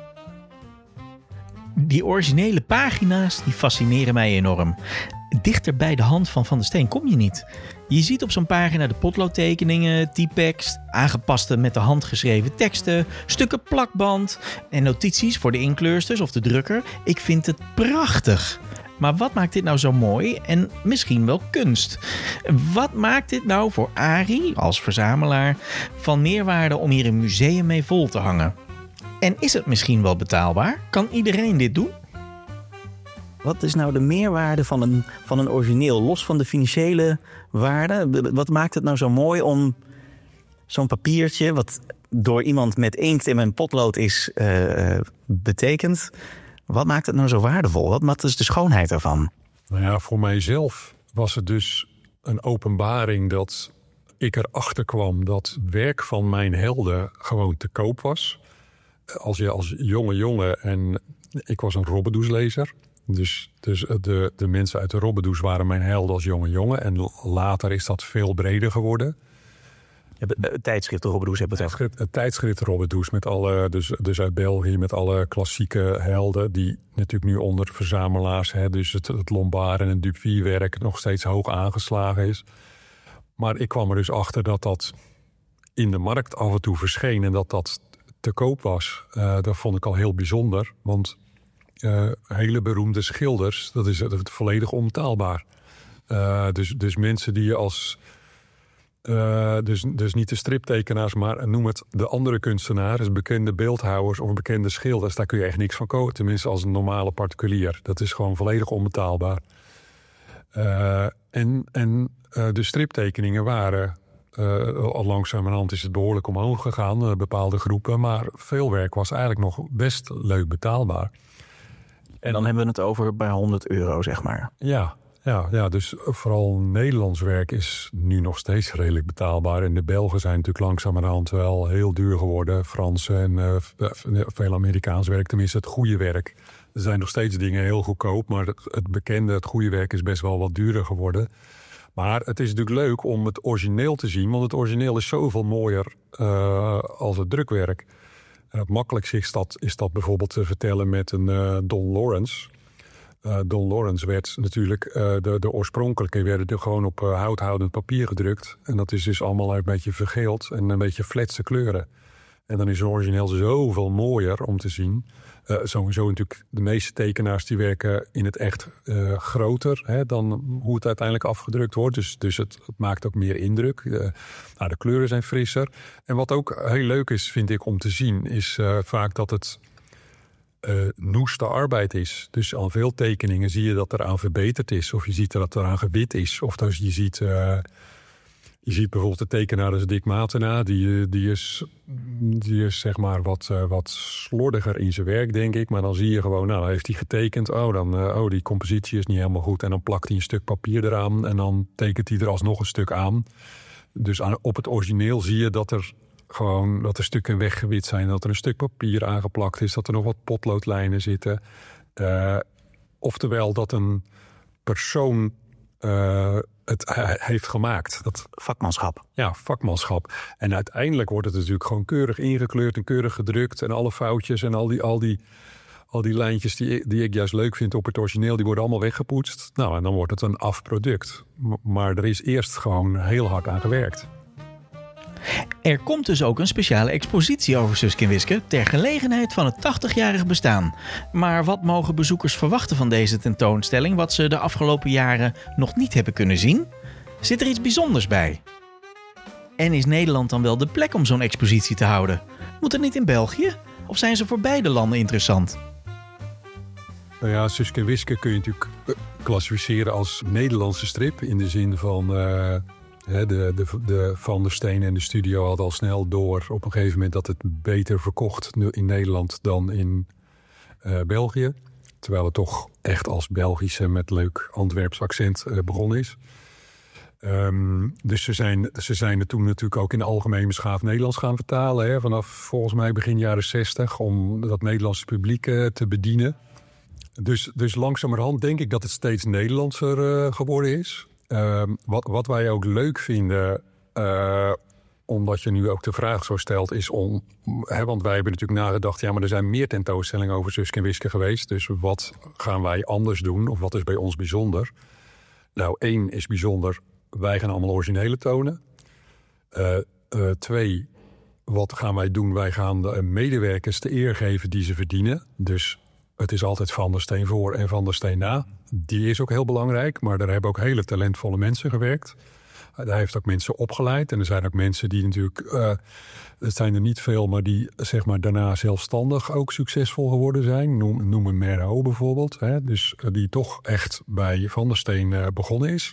Die originele pagina's die fascineren mij enorm. Dichter bij de hand van Van der Steen kom je niet. Je ziet op zo'n pagina de potloodtekeningen, typex, aangepaste met de hand geschreven teksten, stukken plakband en notities voor de inkleursters of de drukker. Ik vind het prachtig. Maar wat maakt dit nou zo mooi en misschien wel kunst? Wat maakt dit nou voor Arie als verzamelaar van meerwaarde om hier een museum mee vol te hangen? En is het misschien wel betaalbaar? Kan iedereen dit doen? Wat is nou de meerwaarde van een, van een origineel, los van de financiële waarde? Wat maakt het nou zo mooi om zo'n papiertje... wat door iemand met inkt in mijn potlood is uh, betekend... wat maakt het nou zo waardevol? Wat, wat is de schoonheid ervan? Nou ja, voor mijzelf was het dus een openbaring dat ik erachter kwam... dat werk van mijn helden gewoon te koop was. Als je als jonge jongen, en ik was een Robbedoes-lezer... Dus, dus de, de mensen uit de Robbedoes waren mijn helden als jonge jongen. En later is dat veel breder geworden. Ja, het tijdschrift de Robbedoes hebben het over. Het tijdschrift Robbedoes, met alle, dus, dus uit België met alle klassieke helden... die natuurlijk nu onder verzamelaars, hè, dus het, het Lombard en het Dupuy-werk... nog steeds hoog aangeslagen is. Maar ik kwam er dus achter dat dat in de markt af en toe verscheen... en dat dat te koop was. Uh, dat vond ik al heel bijzonder, want... uh, hele beroemde schilders. Dat is, dat is volledig onbetaalbaar. Uh, dus, dus mensen die je als... Uh, dus, dus niet de striptekenaars, maar noem het de andere kunstenaars, bekende beeldhouwers of bekende schilders. Daar kun je echt niks van kopen. Tenminste als een normale particulier. Dat is gewoon volledig onbetaalbaar. Uh, en en uh, de striptekeningen waren... Uh, al langzamerhand is het behoorlijk omhoog gegaan, uh, bepaalde groepen. Maar veel werk was eigenlijk nog best leuk betaalbaar. En dan hebben we het over bij honderd euro, zeg maar. Ja, ja, ja, dus vooral Nederlands werk is nu nog steeds redelijk betaalbaar. En de Belgen zijn natuurlijk langzamerhand wel heel duur geworden. Franse en uh, veel Amerikaans werk, tenminste het goede werk. Er zijn nog steeds dingen heel goedkoop, maar het, het bekende, het goede werk is best wel wat duurder geworden. Maar het is natuurlijk leuk om het origineel te zien, want het origineel is zoveel mooier uh, als het drukwerk. En het makkelijkst is dat, is dat bijvoorbeeld te vertellen met een uh, Don Lawrence. Uh, Don Lawrence werd natuurlijk, uh, de, de oorspronkelijke werden er gewoon op uh, houthoudend papier gedrukt. En dat is dus allemaal een beetje vergeeld en een beetje fletse kleuren. En dan is het origineel zoveel mooier om te zien. Uh, sowieso natuurlijk de meeste tekenaars die werken in het echt uh, groter hè, dan hoe het uiteindelijk afgedrukt wordt. Dus, dus het, het maakt ook meer indruk. Uh, nou, de kleuren zijn frisser. En wat ook heel leuk is, vind ik, om te zien, is uh, vaak dat het uh, noeste arbeid is. Dus aan veel tekeningen zie je dat er aan verbeterd is. Of je ziet dat er aan gewit is. Of dus je ziet... Uh, Je ziet bijvoorbeeld de tekenaar als Dick Matena. Die, die, is, die is zeg maar wat, uh, wat slordiger in zijn werk, denk ik. Maar dan zie je gewoon, nou, heeft hij getekend. Oh, dan, uh, oh, die compositie is niet helemaal goed. En dan plakt hij een stuk papier eraan. En dan tekent hij er alsnog een stuk aan. Dus aan, op het origineel zie je dat er gewoon dat er stukken weggewit zijn. Dat er een stuk papier aangeplakt is. Dat er nog wat potloodlijnen zitten. Uh, oftewel dat een persoon... Uh, het uh, heeft gemaakt. Dat, vakmanschap. Ja, vakmanschap. En uiteindelijk wordt het natuurlijk gewoon keurig ingekleurd en keurig gedrukt. En alle foutjes en al die, al die, al die lijntjes die, die ik juist leuk vind op het origineel, die worden allemaal weggepoetst. Nou, en dan wordt het een afproduct. Maar er is eerst gewoon heel hard aan gewerkt. Er komt dus ook een speciale expositie over Suske en Wiske ter gelegenheid van het tachtigjarig bestaan. Maar wat mogen bezoekers verwachten van deze tentoonstelling wat ze de afgelopen jaren nog niet hebben kunnen zien? Zit er iets bijzonders bij? En is Nederland dan wel de plek om zo'n expositie te houden? Moet het niet in België? Of zijn ze voor beide landen interessant? Nou ja, Suske en Wiske kun je natuurlijk klassificeren als Nederlandse strip in de zin van... Uh... De, de, de Van der Steen en de studio hadden al snel door op een gegeven moment dat het beter verkocht in Nederland dan in uh, België. Terwijl het toch echt als Belgische met leuk Antwerps accent uh, begonnen is. Um, dus ze zijn, ze zijn er toen natuurlijk ook in algemeen beschaafd Nederlands gaan vertalen. Hè, vanaf volgens mij begin jaren zestig om dat Nederlandse publiek uh, te bedienen. Dus, dus langzamerhand denk ik dat het steeds Nederlandser uh, geworden is. Uh, wat, wat wij ook leuk vinden, uh, omdat je nu ook de vraag zo stelt, is om... Hè, want wij hebben natuurlijk nagedacht, ja, maar er zijn meer tentoonstellingen over Suske en Wiske geweest. Dus wat gaan wij anders doen? Of wat is bij ons bijzonder? Nou, één is bijzonder, wij gaan allemaal originele tonen. Uh, uh, twee, wat gaan wij doen? Wij gaan de medewerkers de eer geven die ze verdienen. Dus... Het is altijd Van der Steen voor en Van der Steen na. Die is ook heel belangrijk, maar daar hebben ook hele talentvolle mensen gewerkt. Daar heeft ook mensen opgeleid. En er zijn ook mensen die natuurlijk, uh, het zijn er niet veel, maar die zeg maar daarna zelfstandig ook succesvol geworden zijn. Noem, noem een Merho bijvoorbeeld. Hè? Dus uh, die toch echt bij Van der Steen uh, begonnen is.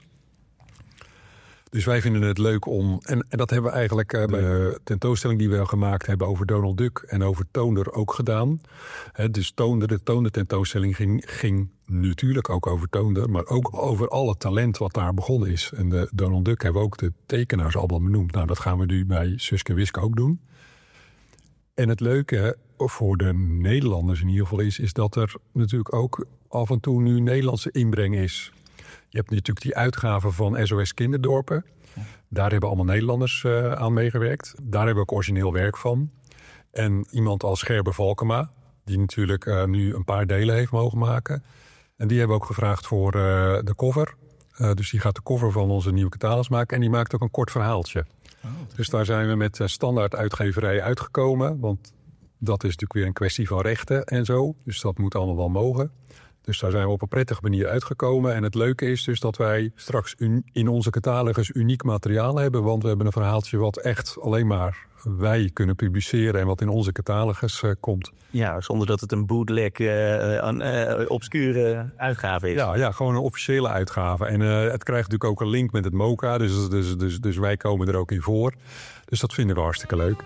Dus wij vinden het leuk om... En, en dat hebben we eigenlijk uh, bij de tentoonstelling die we gemaakt hebben over Donald Duck en over Toonder ook gedaan. He, dus Toonder, de Toonder tentoonstelling ging, ging natuurlijk ook over Toonder, maar ook over alle talent wat daar begonnen is. En de Donald Duck hebben we ook de tekenaars allemaal benoemd. Nou, dat gaan we nu bij Suske en Wiske ook doen. En het leuke voor de Nederlanders in ieder geval is, is dat er natuurlijk ook af en toe nu Nederlandse inbreng is. Je hebt natuurlijk die uitgaven van S O S Kinderdorpen. Daar hebben allemaal Nederlanders uh, aan meegewerkt. Daar hebben we ook origineel werk van. En iemand als Gerber Valkema, die natuurlijk uh, nu een paar delen heeft mogen maken. En die hebben we ook gevraagd voor uh, de cover. Uh, dus die gaat de cover van onze nieuwe catalogus maken. En die maakt ook een kort verhaaltje. Oh, dus daar zijn we met uh, standaard uitgeverij uitgekomen. Want dat is natuurlijk weer een kwestie van rechten en zo. Dus dat moet allemaal wel mogen. Dus daar zijn we op een prettige manier uitgekomen. En het leuke is dus dat wij straks un- in onze catalogus uniek materiaal hebben. Want we hebben een verhaaltje wat echt alleen maar wij kunnen publiceren en wat in onze catalogus uh, komt. Ja, zonder dat het een bootleg, uh, een uh, obscure uitgave is. Ja, ja, gewoon een officiële uitgave. En uh, het krijgt natuurlijk ook een link met het MoCA. Dus, dus, dus, dus wij komen er ook in voor. Dus dat vinden we hartstikke leuk.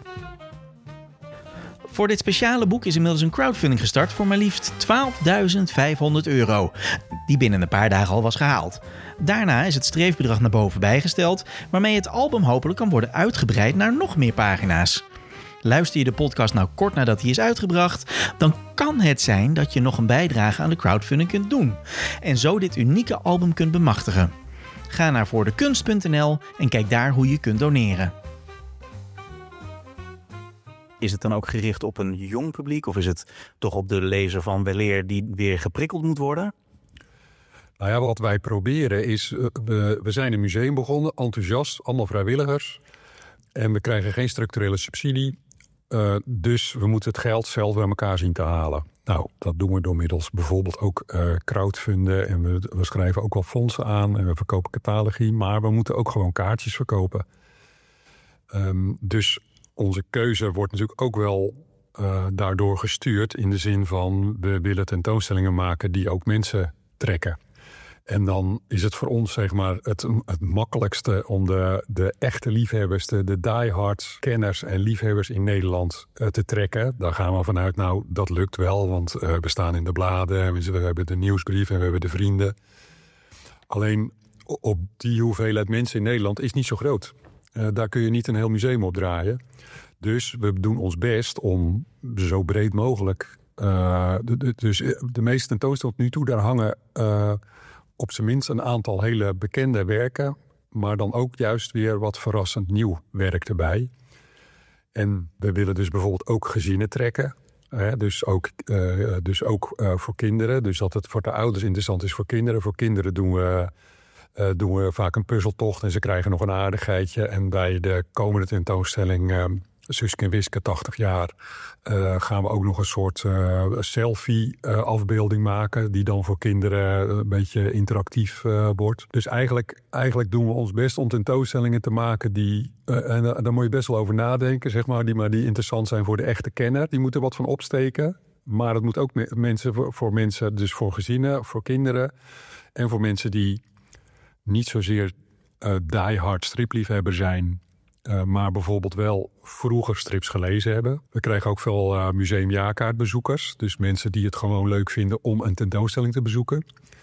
Voor dit speciale boek is inmiddels een crowdfunding gestart voor maar liefst twaalfduizend vijfhonderd euro. Die binnen een paar dagen al was gehaald. Daarna is het streefbedrag naar boven bijgesteld, waarmee het album hopelijk kan worden uitgebreid naar nog meer pagina's. Luister je de podcast nou kort nadat hij is uitgebracht, dan kan het zijn dat je nog een bijdrage aan de crowdfunding kunt doen. En zo dit unieke album kunt bemachtigen. Ga naar voordekunst punt n l en kijk daar hoe je kunt doneren. Is het dan ook gericht op een jong publiek? Of is het toch op de lezer van weleer die weer geprikkeld moet worden? Nou ja, wat wij proberen is... Uh, we, we zijn een museum begonnen, enthousiast, allemaal vrijwilligers. En we krijgen geen structurele subsidie. Uh, dus we moeten het geld zelf bij elkaar zien te halen. Nou, dat doen we door middels bijvoorbeeld ook uh, crowdfunden. En we, we schrijven ook wel fondsen aan en we verkopen catalogie. Maar we moeten ook gewoon kaartjes verkopen. Um, dus... Onze keuze wordt natuurlijk ook wel uh, daardoor gestuurd... in de zin van, we willen tentoonstellingen maken die ook mensen trekken. En dan is het voor ons zeg maar het, het makkelijkste om de, de echte liefhebbers... de, de diehard kenners en liefhebbers in Nederland uh, te trekken. Daar gaan we vanuit, nou, dat lukt wel, want uh, we staan in de bladen... We, we hebben de nieuwsbrief en we hebben de vrienden. Alleen op die hoeveelheid mensen in Nederland is niet zo groot... Uh, daar kun je niet een heel museum op draaien. Dus we doen ons best om zo breed mogelijk... Uh, de, de, dus de meeste tentoonstellingen tot nu toe... daar hangen uh, op zijn minst een aantal hele bekende werken... maar dan ook juist weer wat verrassend nieuw werk erbij. En we willen dus bijvoorbeeld ook gezinnen trekken. Hè? Dus ook, uh, dus ook uh, voor kinderen. Dus dat het voor de ouders interessant is voor kinderen. Voor kinderen doen we... Uh, doen we vaak een puzzeltocht en ze krijgen nog een aardigheidje. En bij de komende tentoonstelling uh, Suske en Wiske tachtig jaar... Uh, gaan we ook nog een soort uh, selfie-afbeelding uh, maken... die dan voor kinderen een beetje interactief uh, wordt. Dus eigenlijk, eigenlijk doen we ons best om tentoonstellingen te maken... die, uh, en uh, daar moet je best wel over nadenken, zeg maar, die, maar die interessant zijn voor de echte kenner. Die moeten wat van opsteken. Maar het moet ook me- mensen voor, voor mensen, dus voor gezinnen, voor kinderen... en voor mensen die... niet zozeer uh, die-hard stripliefhebber zijn... Uh, maar bijvoorbeeld wel vroeger strips gelezen hebben. We krijgen ook veel uh, museumjaarkaartbezoekers. Dus mensen die het gewoon leuk vinden om een tentoonstelling te bezoeken.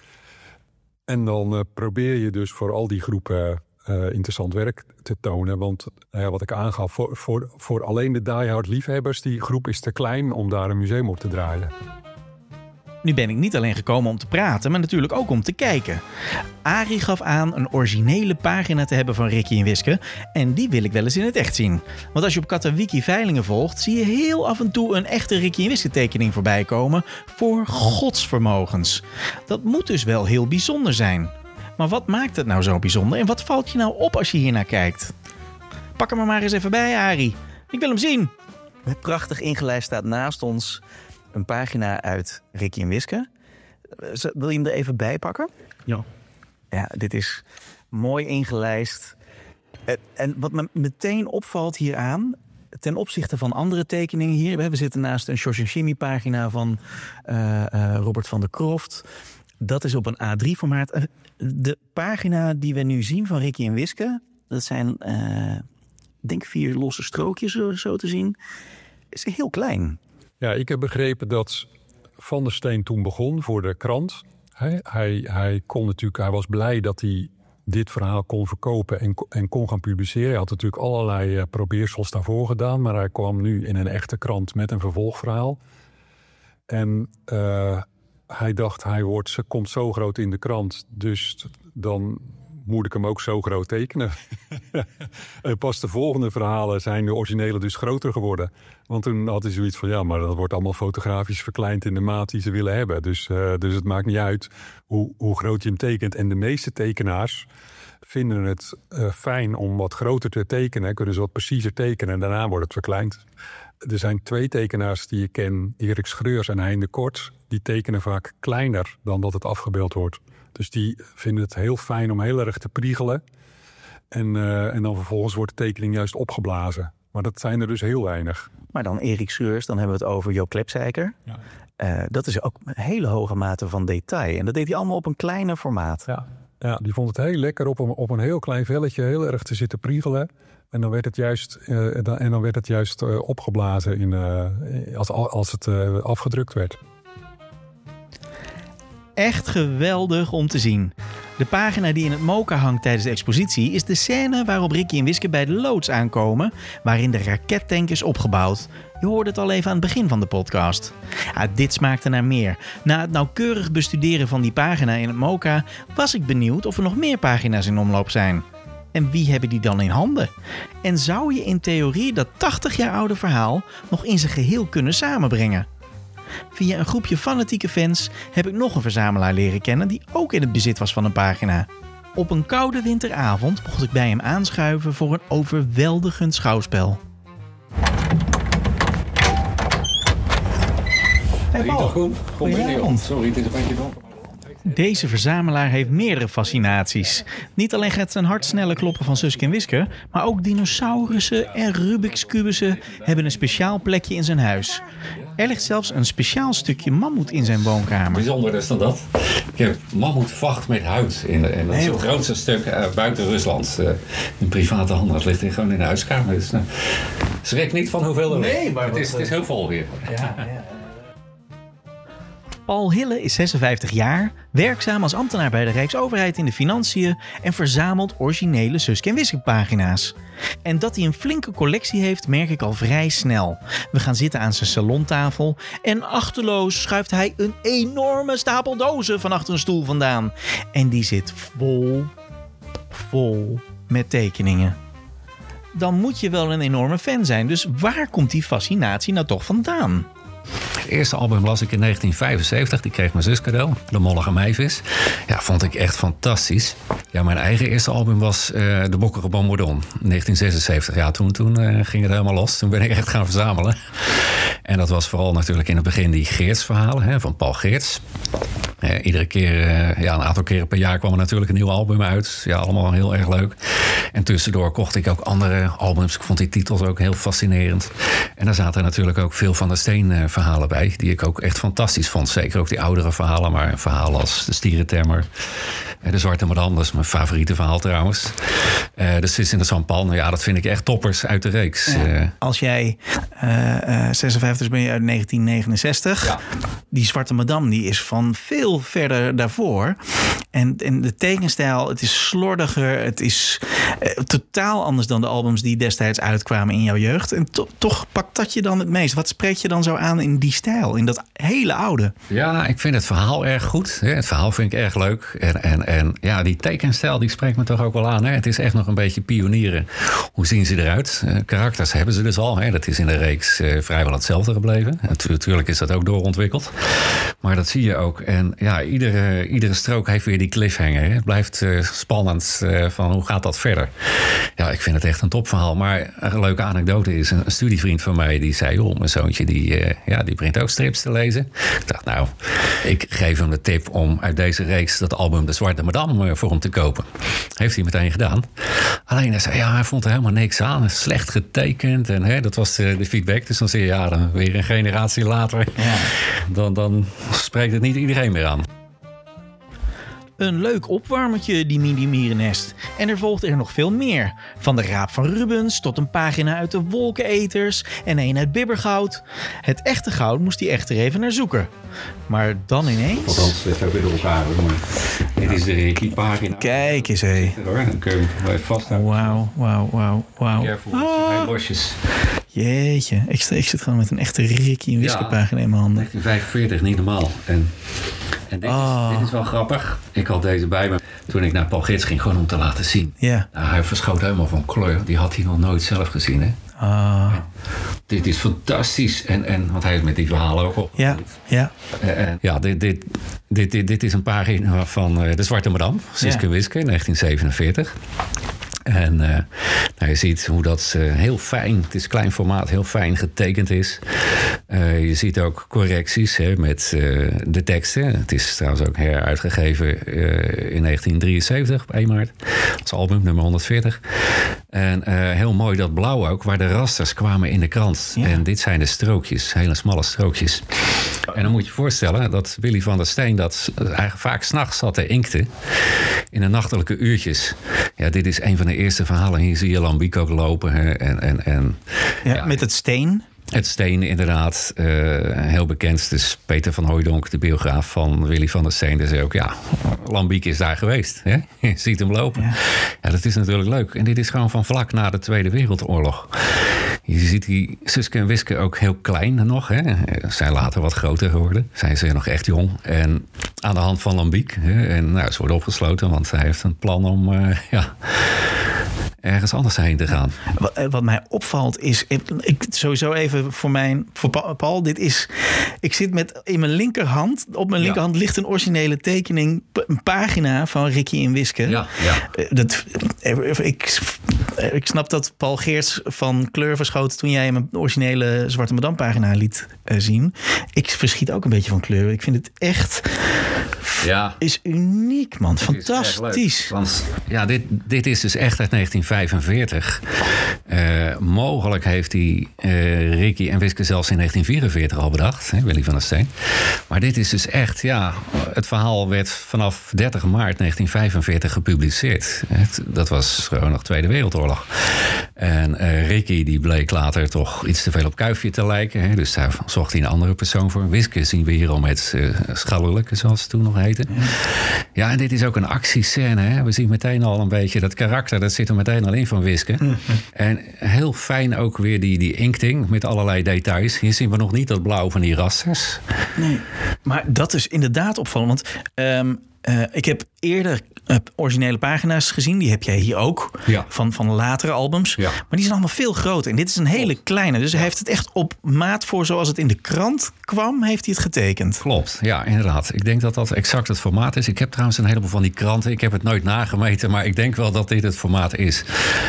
En dan uh, probeer je dus voor al die groepen uh, interessant werk te tonen. Want uh, ja, wat ik aangaf, voor, voor, voor alleen de die-hard liefhebbers... die groep is te klein om daar een museum op te draaien. Nu ben ik niet alleen gekomen om te praten, maar natuurlijk ook om te kijken. Arie gaf aan een originele pagina te hebben van Rikkie en Wiske. En die wil ik wel eens in het echt zien. Want als je op Katawiki veilingen volgt, zie je heel af en toe een echte Rikkie en Wiske tekening voorbij komen voor godsvermogens. Dat moet dus wel heel bijzonder zijn. Maar wat maakt het nou zo bijzonder en wat valt je nou op als je hier naar kijkt? Pak hem er maar eens even bij, Arie. Ik wil hem zien. Prachtig ingelijst staat naast ons... een pagina uit Rikkie en Wiske. Wil je hem er even bij pakken? Ja. Ja, dit is mooi ingelijst. En wat me meteen opvalt hieraan... ten opzichte van andere tekeningen hier... we zitten naast een Shoshishimi-pagina van uh, uh, Robert van der Kroft. Dat is op een A drie formaat. De pagina die we nu zien van Rikkie en Wiske... dat zijn, uh, denk vier losse strookjes zo, zo te zien... is heel klein. Ja, ik heb begrepen dat Van der Steen toen begon voor de krant. Hij, hij, hij, kon natuurlijk, hij was blij dat hij dit verhaal kon verkopen en, en kon gaan publiceren. Hij had natuurlijk allerlei uh, probeersels daarvoor gedaan... maar hij kwam nu in een echte krant met een vervolgverhaal. En uh, hij dacht, hij wordt, ze komt zo groot in de krant... dus dan moet ik hem ook zo groot tekenen. En pas de volgende verhalen zijn de originele dus groter geworden. Want toen had hij zoiets van... ja, maar dat wordt allemaal fotografisch verkleind in de maat die ze willen hebben. Dus, uh, dus het maakt niet uit hoe, hoe groot je hem tekent. En de meeste tekenaars vinden het uh, fijn om wat groter te tekenen. Kunnen ze wat preciezer tekenen en daarna wordt het verkleind. Er zijn twee tekenaars die ik ken, Erik Schreurs en Hein de Kort. Die tekenen vaak kleiner dan dat het afgebeeld wordt. Dus die vinden het heel fijn om heel erg te priegelen. En, uh, en dan vervolgens wordt de tekening juist opgeblazen. Maar dat zijn er dus heel weinig. Maar dan Erik Schreurs, dan hebben we het over Joop Klepsijker. Ja. Uh, dat is ook een hele hoge mate van detail. En dat deed hij allemaal op een kleiner formaat. Ja, ja die vond het heel lekker op een, op een heel klein velletje heel erg te zitten priegelen. En dan werd het juist, uh, dan, en dan werd het juist uh, opgeblazen in, uh, als, als het uh, afgedrukt werd. Echt geweldig om te zien. De pagina die in het Moka hangt tijdens de expositie is de scène waarop Ricky en Wiske bij de loods aankomen, waarin de rakettank is opgebouwd. Je hoorde het al even aan het begin van de podcast. Ja, dit smaakte naar meer. Na het nauwkeurig bestuderen van die pagina in het Moka was ik benieuwd of er nog meer pagina's in omloop zijn. En wie hebben die dan in handen? En zou je in theorie dat tachtig jaar oude verhaal nog in zijn geheel kunnen samenbrengen? Via een groepje fanatieke fans heb ik nog een verzamelaar leren kennen die ook in het bezit was van een pagina. Op een koude winteravond mocht ik bij hem aanschuiven voor een overweldigend schouwspel. Hey Paul, goed. Kom binnen, sorry, het is een beetje donker. Deze verzamelaar heeft meerdere fascinaties. Niet alleen gaat zijn hart sneller kloppen van Suske en Wiske, maar ook dinosaurussen en Rubik's kubussen hebben een speciaal plekje in zijn huis. Er ligt zelfs een speciaal stukje mammoet in zijn woonkamer. Bijzonder is dan dat. Ik heb mammoetvacht met huid. In de, en dat is het grootste stuk uh, buiten Rusland. Uh, in private handen. Dat ligt in, gewoon in de huiskamer. Dus, uh, schrik niet van hoeveel er nee, maar het is. Het is heel vol weer. Ja, ja. Paul Hille is zesenvijftig jaar, werkzaam als ambtenaar bij de Rijksoverheid in de financiën en verzamelt originele Suske en Wiske pagina's. En dat hij een flinke collectie heeft, merk ik al vrij snel. We gaan zitten aan zijn salontafel en achterloos schuift hij een enorme stapel dozen van achter een stoel vandaan. En die zit vol, vol met tekeningen. Dan moet je wel een enorme fan zijn, dus waar komt die fascinatie nou toch vandaan? Het eerste album las ik in negentien vijfenzeventig. Die kreeg mijn zus cadeau. De Mollige Meisvis. Ja, vond ik echt fantastisch. Ja, mijn eigen eerste album was uh, De Bokkere Bombardon. negentien zesenzeventig. Ja, toen, toen uh, ging het helemaal los. Toen ben ik echt gaan verzamelen. En dat was vooral natuurlijk in het begin die Geerts-verhalen hè, van Paul Geerts. Uh, iedere keer, uh, ja, een aantal keren per jaar kwam er natuurlijk een nieuw album uit. Ja, allemaal heel erg leuk. En tussendoor kocht ik ook andere albums. Ik vond die titels ook heel fascinerend. En daar zaten natuurlijk ook veel Van der Steen uh, verhalen bij, die ik ook echt fantastisch vond. Zeker ook die oudere verhalen, maar verhalen als De Stierentemmer, De Zwarte Madame, dat is mijn favoriete verhaal trouwens. Uh, de Sis in de Sampal, nou ja, dat vind ik echt toppers uit de reeks. Ja, uh, als jij uh, uh, zesenvijftig ben je uit negentien negenenzestig. Ja. Die Zwarte Madame die is van veel verder daarvoor. En, en de tekenstijl, het is slordiger, het is uh, totaal anders dan de albums die destijds uitkwamen in jouw jeugd. En to, toch pakt dat je dan het meest. Wat spreekt je dan zo aan in die stijl, in dat hele oude? Ja, ik vind het verhaal erg goed. Het verhaal vind ik erg leuk. En, en, en ja, die tekenstijl die spreekt me toch ook wel aan. Hè? Het is echt nog een beetje pionieren. Hoe zien ze eruit? Uh, karakters hebben ze dus al. Hè? Dat is in de reeks uh, vrijwel hetzelfde gebleven. Natuurlijk is dat ook doorontwikkeld. Maar dat zie je ook. En ja, iedere, iedere strook heeft weer die cliffhanger. Hè? Het blijft uh, spannend uh, van hoe gaat dat verder. Ja, ik vind het echt een topverhaal. Maar een leuke anekdote is, een, een studievriend van mij die zei, joh, mijn zoontje die, uh, ja, die begint ook strips te lezen. Ik dacht, nou, ik geef hem de tip om uit deze reeks dat album De Zwarte Madame uh, voor hem te kopen. Heeft hij meteen gedaan. Alleen hij zei, ja, hij vond er helemaal niks aan. Slecht getekend. En hè, dat was de, de feedback. Dus dan zie je, ja, dan weer een generatie later. Ja. Dan, dan spreekt het niet iedereen meer aan. Een leuk opwarmertje, die mini-mierennest. En er volgt er nog veel meer. Van de Raap van Rubens tot een pagina uit de Wolkeneters en een uit Bibbergoud. Het echte goud moest hij echter even naar zoeken. Maar dan ineens... Althans, dit ook weer door elkaar. Maar dit is de Reiki-pagina. Kijk eens, hé. Dan kun je hem vasthouden. Wauw, wauw, wauw, wauw. Careful, ah. Losjes. Jeetje, ik, sta, ik zit gewoon met een echte Ricky en Wiske Ja. pagina in mijn handen. negentien vijfenveertig, niet normaal. En, en dit, Oh. is, dit is wel grappig. Ik had deze bij me toen ik naar Paul Geerts ging, gewoon om te laten zien. Ja. Nou, hij verschoot helemaal van kleur. Die had hij nog nooit zelf gezien, hè? Ah. Dit is fantastisch. En, en, want hij is met die verhalen ook op. Ja, ja. Uh, ja, dit, dit, dit, dit, dit is een pagina van uh, De Zwarte Madame, Suske Ja. Wiske, negentien zevenenveertig. En uh, nou, je ziet hoe dat uh, heel fijn, het is klein formaat, heel fijn getekend is. Uh, je ziet ook correcties hè, met uh, de teksten. Het is trouwens ook heruitgegeven uh, in negentien drieënzeventig, op één maart. Als album, nummer honderdveertig. En uh, heel mooi dat blauw ook, waar de rasters kwamen in de krant. Ja. En dit zijn de strookjes, hele smalle strookjes. En dan moet je je voorstellen dat Willy van der Steen dat eigenlijk vaak 's nachts zat te inkten in de nachtelijke uurtjes. Ja, dit is een van de eerste verhalen. Hier zie je Lambiek ook lopen. Hè, en, en, en, ja, ja, met het steen. het steen inderdaad, uh, heel bekend. Dus Peter van Hooijdonk, de biograaf van Willy van der Steen, die zei ook, ja, Lambiek is daar geweest. Hè? Je ziet hem lopen. Ja. Ja, dat is natuurlijk leuk. En dit is gewoon van vlak na de Tweede Wereldoorlog. Je ziet die Suske en Wiske ook heel klein nog. Hè? Ze zijn later wat groter geworden. Zijn ze nog echt jong. En aan de hand van Lambiek. Hè? En nou, ze worden opgesloten, want hij heeft een plan om uh, ja, ergens anders heen te gaan. Wat, wat mij opvalt is, ik, ik, sowieso even voor mijn, voor Pa- Paul, dit is, ik zit met in mijn linkerhand, op mijn Ja. linkerhand ligt een originele tekening, een pagina van Ricky en Wiske. Ja, ja. Eh, Dat, ik, ik snap dat Paul Geerts van kleur verschoot toen jij hem een originele Zwarte Madame pagina liet uh, zien. Ik verschiet ook een beetje van kleur. Ik vind het echt Ja. is uniek, man. Het is erg Fantastisch. leuk, want ja, dit, dit is dus echt uit negentien vijfenveertig. Uh, mogelijk heeft hij uh, Ricky en Wiske zelfs in negentien vierenveertig al bedacht. Hè, Willy van der Steen. Maar dit is dus echt, ja... Het verhaal werd vanaf dertig maart negentien vijfenveertig gepubliceerd. Het, dat was gewoon nog Tweede Wereldoorlog. En uh, Ricky die bleek later toch iets te veel op Kuifje te lijken. Hè, dus daar zocht hij een andere persoon voor. Wiske zien we hier al met uh, Schalulke, zoals het toen nog heette. Ja. ja, en dit is ook een actiescène. Hè. We zien meteen al een beetje dat karakter. Dat zit er meteen al in van Wiske. Mm-hmm. En heel fijn ook weer die, die inkting met allerlei details. Hier zien we nog niet dat blauw van die rasters. Nee, maar dat is inderdaad opvallend. Want um, uh, ik heb eerder uh, originele pagina's gezien. Die heb jij hier ook. Ja. Van, van latere albums. Ja. Maar die zijn allemaal veel groter. En dit is een hele Klopt. kleine. Dus hij heeft het echt op maat voor zoals het in de krant kwam. Heeft hij het getekend. Klopt, ja, inderdaad. Ik denk dat dat exact het formaat is. Ik heb trouwens een heleboel van die kranten. Ik heb het nooit nagemeten. Maar ik denk wel dat dit het formaat is.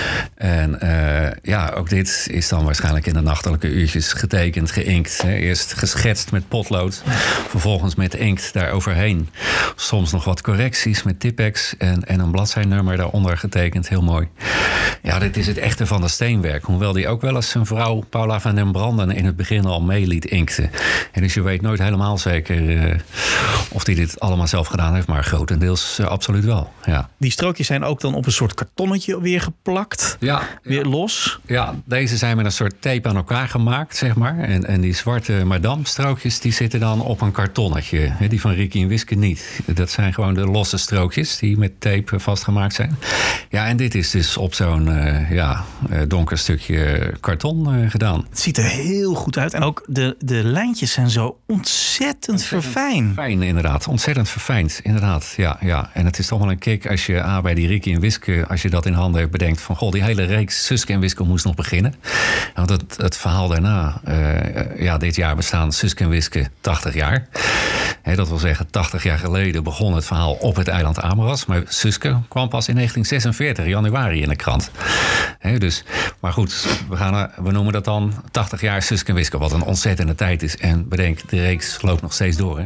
En uh, ja, ook dit is dan waarschijnlijk in de nachtelijke uurtjes getekend, geïnkt. Hè. Eerst geschetst met potlood. Vervolgens met inkt daaroverheen. Soms nog wat correcties met Tipp-Ex en, en een bladzijnummer daaronder getekend. Heel mooi. Ja, dit is het echte Van der Steenwerk. Hoewel die ook wel eens zijn vrouw Paula van den Branden in het begin al mee liet inkten. En dus je weet nooit helemaal zeker uh, of hij dit allemaal zelf gedaan heeft. Maar grotendeels uh, absoluut wel, ja. Die strookjes zijn ook dan op een soort kartonnetje weer geplakt. Ja. Weer ja. los. Ja, deze zijn met een soort tape aan elkaar gemaakt, zeg maar. En, en die zwarte madame strookjes, die zitten dan op een kartonnetje. Die van Ricky en Wiske niet. Dat zijn gewoon de losse strookjes die met tape vastgemaakt zijn. Ja, en dit is dus op zo'n uh, ja, donker stukje karton uh, gedaan. Het ziet er heel goed uit. En ook de, de lijntjes zijn zo ontzettend, ontzettend verfijn. Fijn, inderdaad. Ontzettend verfijnd, inderdaad. Ja, ja. En het is toch wel een kick als je ah, bij die Ricky en Wiske, als je dat in handen hebt, bedenkt van, goh, die hele reeks Suske en Wiske moest nog beginnen. Want het, het verhaal daarna, uh, ja, dit jaar bestaan Suske en Wiske tachtig jaar. He, dat wil zeggen, tachtig jaar geleden begon het verhaal op het eiland Ameras. Maar Suske kwam pas in negentien zesenveertig, januari, in de krant. He, dus, maar goed, we, gaan, we noemen dat dan tachtig jaar Suske en Wiske, wat een ontzettende tijd is. En bedenk, de reeks loopt nog steeds door, hè?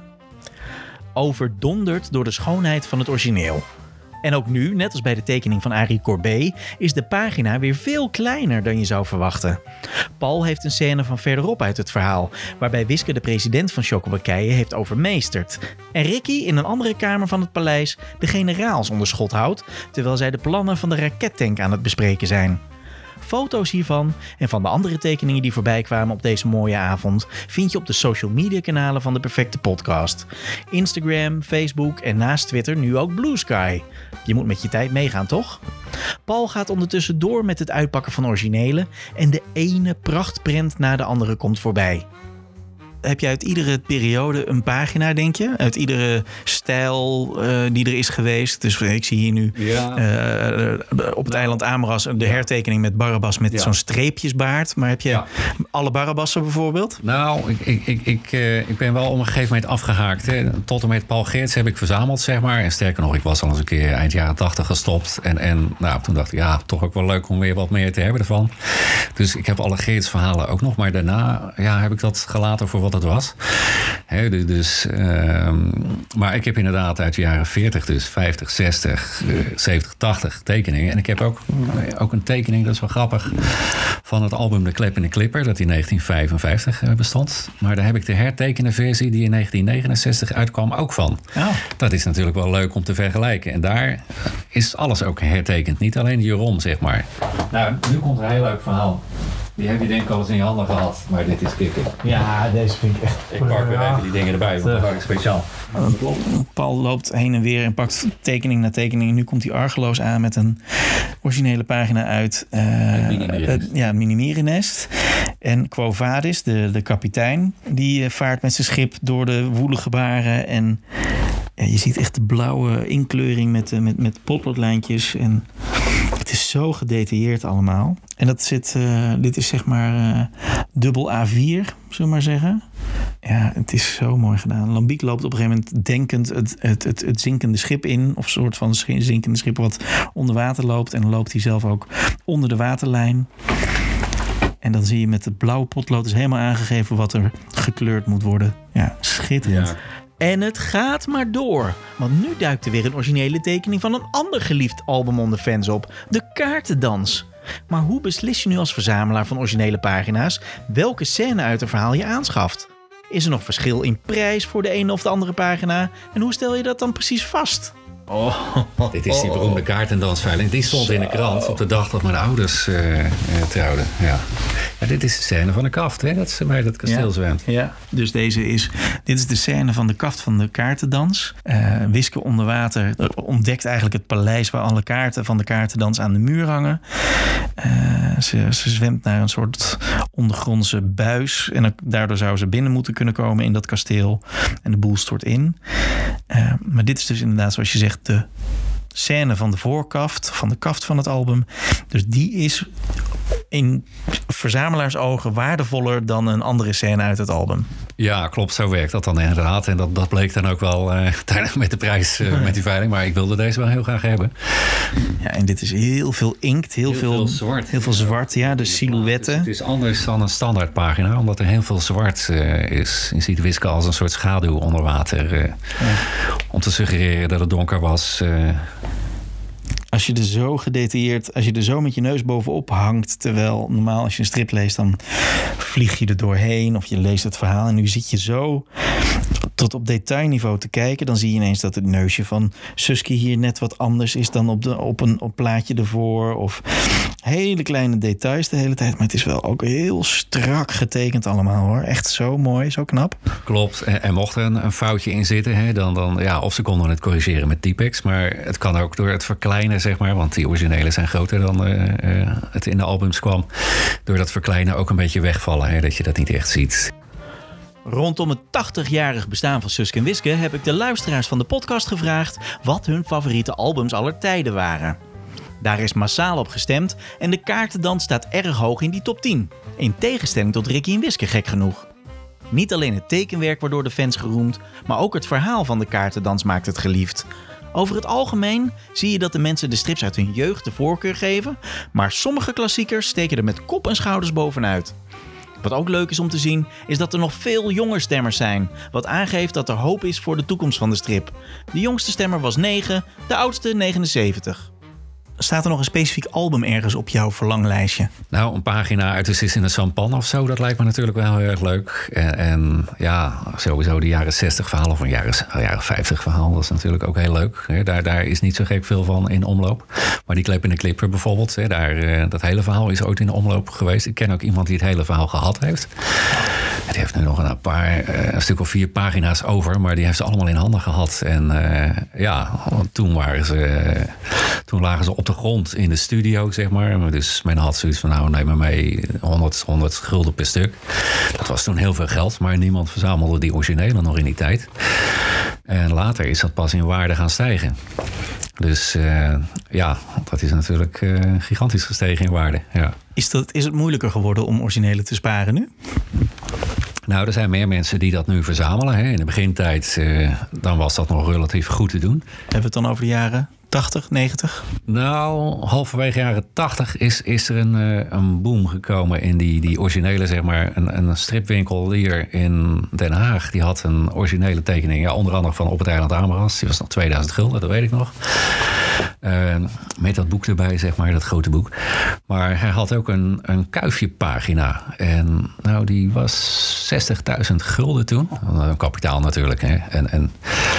Overdonderd door de schoonheid van het origineel. En ook nu, net als bij de tekening van Arie Corbet, is de pagina weer veel kleiner dan je zou verwachten. Paul heeft een scène van verderop uit het verhaal, waarbij Wiske de president van Chocobakije heeft overmeesterd. En Ricky in een andere kamer van het paleis de generaals onder schot houdt, terwijl zij de plannen van de rakettank aan het bespreken zijn. Foto's hiervan en van de andere tekeningen die voorbij kwamen op deze mooie avond vind je op de social media kanalen van de Perfecte Podcast. Instagram, Facebook en naast Twitter nu ook Blue Sky. Je moet met je tijd meegaan, toch? Paul gaat ondertussen door met het uitpakken van originelen en de ene prachtprint na de andere komt voorbij. Heb je uit iedere periode een pagina, denk je? Uit iedere stijl uh, die er is geweest. Dus ik zie hier nu Ja. uh, op het eiland Ameras de hertekening met Barabbas met Ja. zo'n streepjesbaard. Maar heb je Ja. alle Barabbassen bijvoorbeeld? Nou, ik, ik, ik, ik, uh, ik ben wel op een gegeven moment afgehaakt. Hè. Tot en met Paul Geerts heb ik verzameld, zeg maar. En sterker nog, ik was al eens een keer eind jaren tachtig gestopt. En, en nou, toen dacht ik, ja, toch ook wel leuk om weer wat meer te hebben ervan. Dus ik heb alle Geerts verhalen ook nog. Maar daarna ja, heb ik dat gelaten voor wat het was. He, dus, uh, maar ik heb inderdaad uit de jaren veertig, dus vijftig, zestig, uh, zeventig, tachtig tekeningen. En ik heb ook, ook een tekening, dat is wel grappig, van het album De Klep en de Klipper, dat in negentien vijfenvijftig uh, bestond. Maar daar heb ik de hertekende versie die in negentien negenenzestig uitkwam ook van. Oh. Dat is natuurlijk wel leuk om te vergelijken. En daar is alles ook hertekend. Niet alleen de Jeroen, zeg maar. Nou, nu komt een heel leuk verhaal. Die heb je denk ik al eens in je handen gehad, maar dit is kicken. Ja, deze vind ik echt... Ik pak weer even die dingen erbij, want dat had ik speciaal. Paul loopt heen en weer en pakt tekening na tekening. Nu komt hij argeloos aan met een originele pagina uit uh, Het Minimierennest. uh, ja, het Minimierennest. En Quo Vadis, de, de kapitein, die uh, vaart met zijn schip door de woelige baren. En ja, je ziet echt de blauwe inkleuring met, uh, met, met potloodlijntjes. En het is zo gedetailleerd allemaal. En dat zit, uh, dit is zeg maar uh, dubbel A vier, zullen we maar zeggen. Ja, het is zo mooi gedaan. Lambiek loopt op een gegeven moment denkend het, het, het, het zinkende schip in. Of een soort van zinkende schip wat onder water loopt. En dan loopt hij zelf ook onder de waterlijn. En dan zie je met het blauwe potlood is helemaal aangegeven wat er gekleurd moet worden. Ja, schitterend. Ja. En het gaat maar door. Want nu duikt er weer een originele tekening van een ander geliefd album onder fans op. De Kaartendans. Maar hoe beslis je nu als verzamelaar van originele pagina's welke scène uit een verhaal je aanschaft? Is er nog verschil in prijs voor de ene of de andere pagina? En hoe stel je dat dan precies vast? Oh, dit is die beroemde kaartendansveiling. Die stond in de krant op de dag dat mijn ouders uh, uh, trouwden. Ja. Ja, dit is de scène van de kaft, hè? Dat ze bij dat kasteel Ja. zwemt. Ja, dus deze is, dit is de scène van de kaft van de kaartendans. Uh, Wiske onder water ontdekt eigenlijk het paleis waar alle kaarten van de kaartendans aan de muur hangen. Uh, ze, ze zwemt naar een soort ondergrondse buis. En daardoor zou ze binnen moeten kunnen komen in dat kasteel. En de boel stort in. Uh, maar dit is dus inderdaad, zoals je zegt, de scène van de voorkaft, van de kaft van het album. Dus die is in verzamelaarsogen waardevoller dan een andere scène uit het album. Ja, klopt. Zo werkt dat dan inderdaad. En dat, dat bleek dan ook wel uh, met de prijs, uh, met die veiling. Maar ik wilde deze wel heel graag hebben. Ja, en dit is heel veel inkt, heel, Heel veel, veel zwart. Heel veel zwart, ja, de silhouetten. Het is anders dan een standaardpagina, omdat er heel veel zwart uh, is. Je ziet Wiske als een soort schaduw onder water. Uh, ja. Om te suggereren dat het donker was. Uh, Als je er zo gedetailleerd, als je er zo met je neus bovenop hangt, terwijl normaal als je een strip leest, dan vlieg je er doorheen of je leest het verhaal. En nu zit je zo tot op detailniveau te kijken, dan zie je ineens dat het neusje van Suske hier net wat anders is dan op, de, op een op plaatje ervoor. Of hele kleine details de hele tijd. Maar het is wel ook heel strak getekend allemaal hoor. Echt zo mooi, zo knap. Klopt. En, en mocht er een, een foutje in zitten, hè, dan, dan, ja, of ze konden het corrigeren met Typex. Maar het kan ook door het verkleinen, zeg maar. Want die originele zijn groter dan uh, uh, het in de albums kwam. Door dat verkleinen ook een beetje wegvallen. Hè, dat je dat niet echt ziet. Rondom het tachtigjarig bestaan van Suske en Wiske heb ik de luisteraars van de podcast gevraagd wat hun favoriete albums aller tijden waren. Daar is massaal op gestemd en de Kaartendans staat erg hoog in die top tien. In tegenstelling tot Ricky en Wiske, gek genoeg. Niet alleen het tekenwerk wordt door de fans geroemd, maar ook het verhaal van de Kaartendans maakt het geliefd. Over het algemeen zie je dat de mensen de strips uit hun jeugd de voorkeur geven, maar sommige klassiekers steken er met kop en schouders bovenuit. Wat ook leuk is om te zien, is dat er nog veel jonge stemmers zijn, wat aangeeft dat er hoop is voor de toekomst van de strip. De jongste stemmer was negen, de oudste negenenzeventig. Staat er nog een specifiek album ergens op jouw verlanglijstje? Nou, een pagina uit de Sis in de Sampan of zo, dat lijkt me natuurlijk wel heel erg leuk. En, en ja, sowieso de jaren zestig verhaal of een jaren, jaren vijftig verhaal, dat is natuurlijk ook heel leuk. Daar, daar is niet zo gek veel van in omloop. Maar die Klep in de Klipper bijvoorbeeld, daar, dat hele verhaal is ooit in de omloop geweest. Ik ken ook iemand die het hele verhaal gehad heeft. Die heeft nu nog een paar, een stuk of vier pagina's over, maar die heeft ze allemaal in handen gehad. En uh, ja, toen waren ze, toen lagen ze op de de grond in de studio, zeg maar. Dus men had zoiets van, nou, neem maar mee honderd, honderd gulden per stuk. Dat was toen heel veel geld, maar niemand verzamelde die originele nog in die tijd. En later is dat pas in waarde gaan stijgen. Dus uh, ja, dat is natuurlijk uh, gigantisch gestegen in waarde. Ja. Is, dat, is het moeilijker geworden om originele te sparen nu? Nou, er zijn meer mensen die dat nu verzamelen. Hè. In de begintijd uh, dan was dat nog relatief goed te doen. Hebben we het dan over de jaren tachtig, negentig? Nou, halverwege jaren tachtig is, is er een, uh, een boom gekomen in die, die originele, zeg maar. Een, een stripwinkel hier in Den Haag. Die had een originele tekening. Ja, onder andere van Op het eiland Ameras. Die was nog tweeduizend gulden, dat weet ik nog. Uh, met dat boek erbij, zeg maar, dat grote boek. Maar hij had ook een, een kuifjepagina. En nou, die was zestigduizend gulden toen. Een kapitaal natuurlijk. Hè. En, en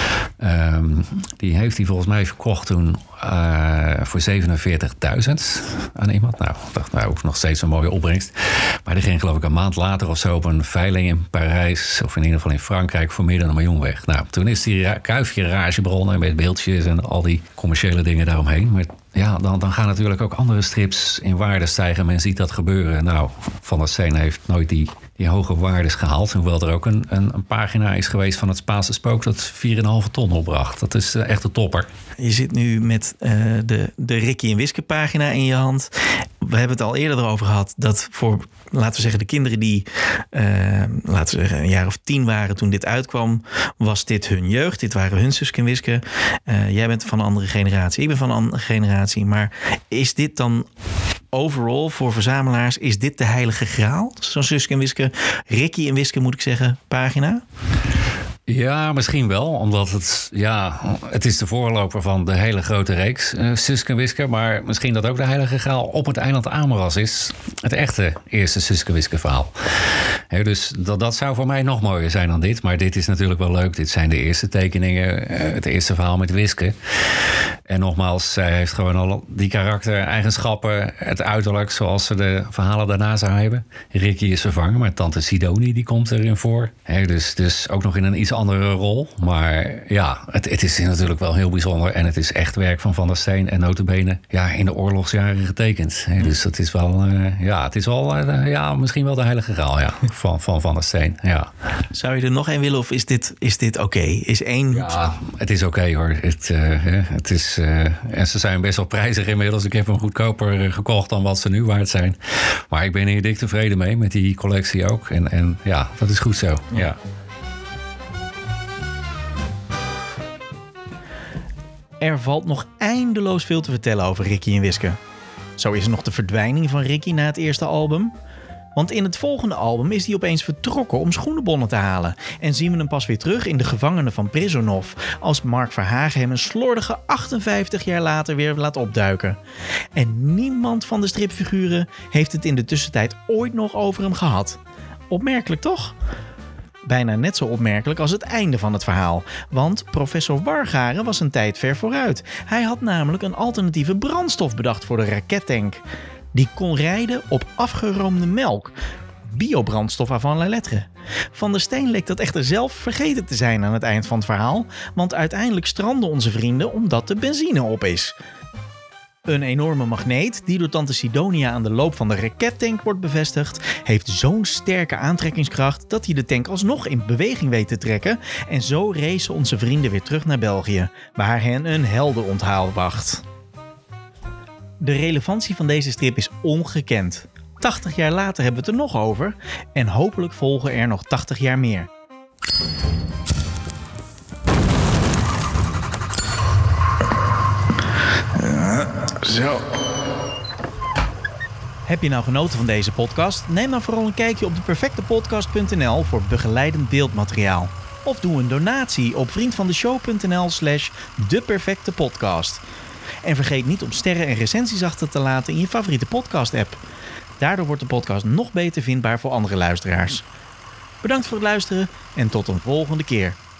um, die heeft hij volgens mij verkocht toen uh, voor zevenenveertigduizend aan iemand. Nou, ik dacht, nou, ook nog steeds een mooie opbrengst. Maar die ging geloof ik een maand later of zo op een veiling in Parijs, of in ieder geval in Frankrijk, voor meer dan een miljoen weg. Nou, toen is die ra- kuifje-rage begonnen met beeldjes en al die commerciële dingen daaromheen. Maar ja, dan, dan gaan natuurlijk ook andere strips in waarde stijgen. Men ziet dat gebeuren. Nou, Van der Steen heeft nooit die, die hoge waardes gehaald. Hoewel er ook een, een, een pagina is geweest van het Spaanse Spook dat vier komma vijf ton opbracht. Dat is uh, echt een topper. Je zit nu met uh, de, de Ricky en Wiske pagina in je hand. We hebben het al eerder erover gehad dat voor, laten we zeggen, de kinderen die uh, laten we zeggen een jaar of tien waren toen dit uitkwam, was dit hun jeugd. Dit waren hun Suske en Wiske. Uh, jij bent van een andere generatie. Ik ben van een andere generatie. Maar is dit dan overall voor verzamelaars, is dit de heilige graal? Zo'n Suske en Wiske, Ricky en Wiske moet ik zeggen, pagina? Ja, misschien wel. Omdat het, ja, het is de voorloper van de hele grote reeks uh, Suske en Wiske. Maar misschien dat ook de heilige graal Op het eiland Ameras is. Het echte eerste Suske en Wiske verhaal. He, dus dat, dat zou voor mij nog mooier zijn dan dit. Maar dit is natuurlijk wel leuk. Dit zijn de eerste tekeningen. Uh, het eerste verhaal met Wiske. En nogmaals, zij heeft gewoon al die karaktereigenschappen. Het uiterlijk zoals ze de verhalen daarna zou hebben. Ricky is vervangen, maar tante Sidonie die komt erin voor. He, dus, dus ook nog in een iets andere rol. Maar ja, het, het is natuurlijk wel heel bijzonder. En het is echt werk van Van der Steen. En nota bene, ja, in de oorlogsjaren getekend. He, dus dat is wel, uh, ja, het is wel, uh, ja, misschien wel de heilige graal, ja, van Van, van der Steen, ja. Zou je er nog één willen of is dit, is dit oké? Okay? Is één... Ja, het is oké okay, hoor. Het, uh, het is, uh, en ze zijn best wel prijzig inmiddels. Ik heb hem goedkoper gekocht dan wat ze nu waard zijn. Maar ik ben hier dik tevreden mee met die collectie ook. En, en ja, dat is goed zo, ja. ja. Er valt nog eindeloos veel te vertellen over Ricky en Wiske. Zo is er nog de verdwijning van Ricky na het eerste album. Want in het volgende album is hij opeens vertrokken om schoenenbonnen te halen. En zien we hem pas weer terug in De Gevangenen van Prisonov, als Mark Verhagen hem een slordige achtenvijftig jaar later weer laat opduiken. En niemand van de stripfiguren heeft het in de tussentijd ooit nog over hem gehad. Opmerkelijk toch? Bijna net zo opmerkelijk als het einde van het verhaal. Want professor Wargaren was een tijd ver vooruit. Hij had namelijk een alternatieve brandstof bedacht voor de rakettank. Die kon rijden op afgeroomde melk. Biobrandstof avant la lettre. Van der Steen leek dat echter zelf vergeten te zijn aan het eind van het verhaal. Want uiteindelijk stranden onze vrienden omdat de benzine op is. Een enorme magneet die door tante Sidonia aan de loop van de rakettank wordt bevestigd, heeft zo'n sterke aantrekkingskracht dat hij de tank alsnog in beweging weet te trekken. En zo racen onze vrienden weer terug naar België, waar hen een heldenonthaal wacht. De relevantie van deze strip is ongekend. tachtig jaar later hebben we het er nog over en hopelijk volgen er nog tachtig jaar meer. Zo. Heb je nou genoten van deze podcast? Neem dan vooral een kijkje op de perfecte podcast punt n l voor begeleidend beeldmateriaal. Of doe een donatie op vriendvandeshow punt n l slash deperfectepodcast. En vergeet niet om sterren en recensies achter te laten in je favoriete podcast-app. Daardoor wordt de podcast nog beter vindbaar voor andere luisteraars. Bedankt voor het luisteren en tot een volgende keer.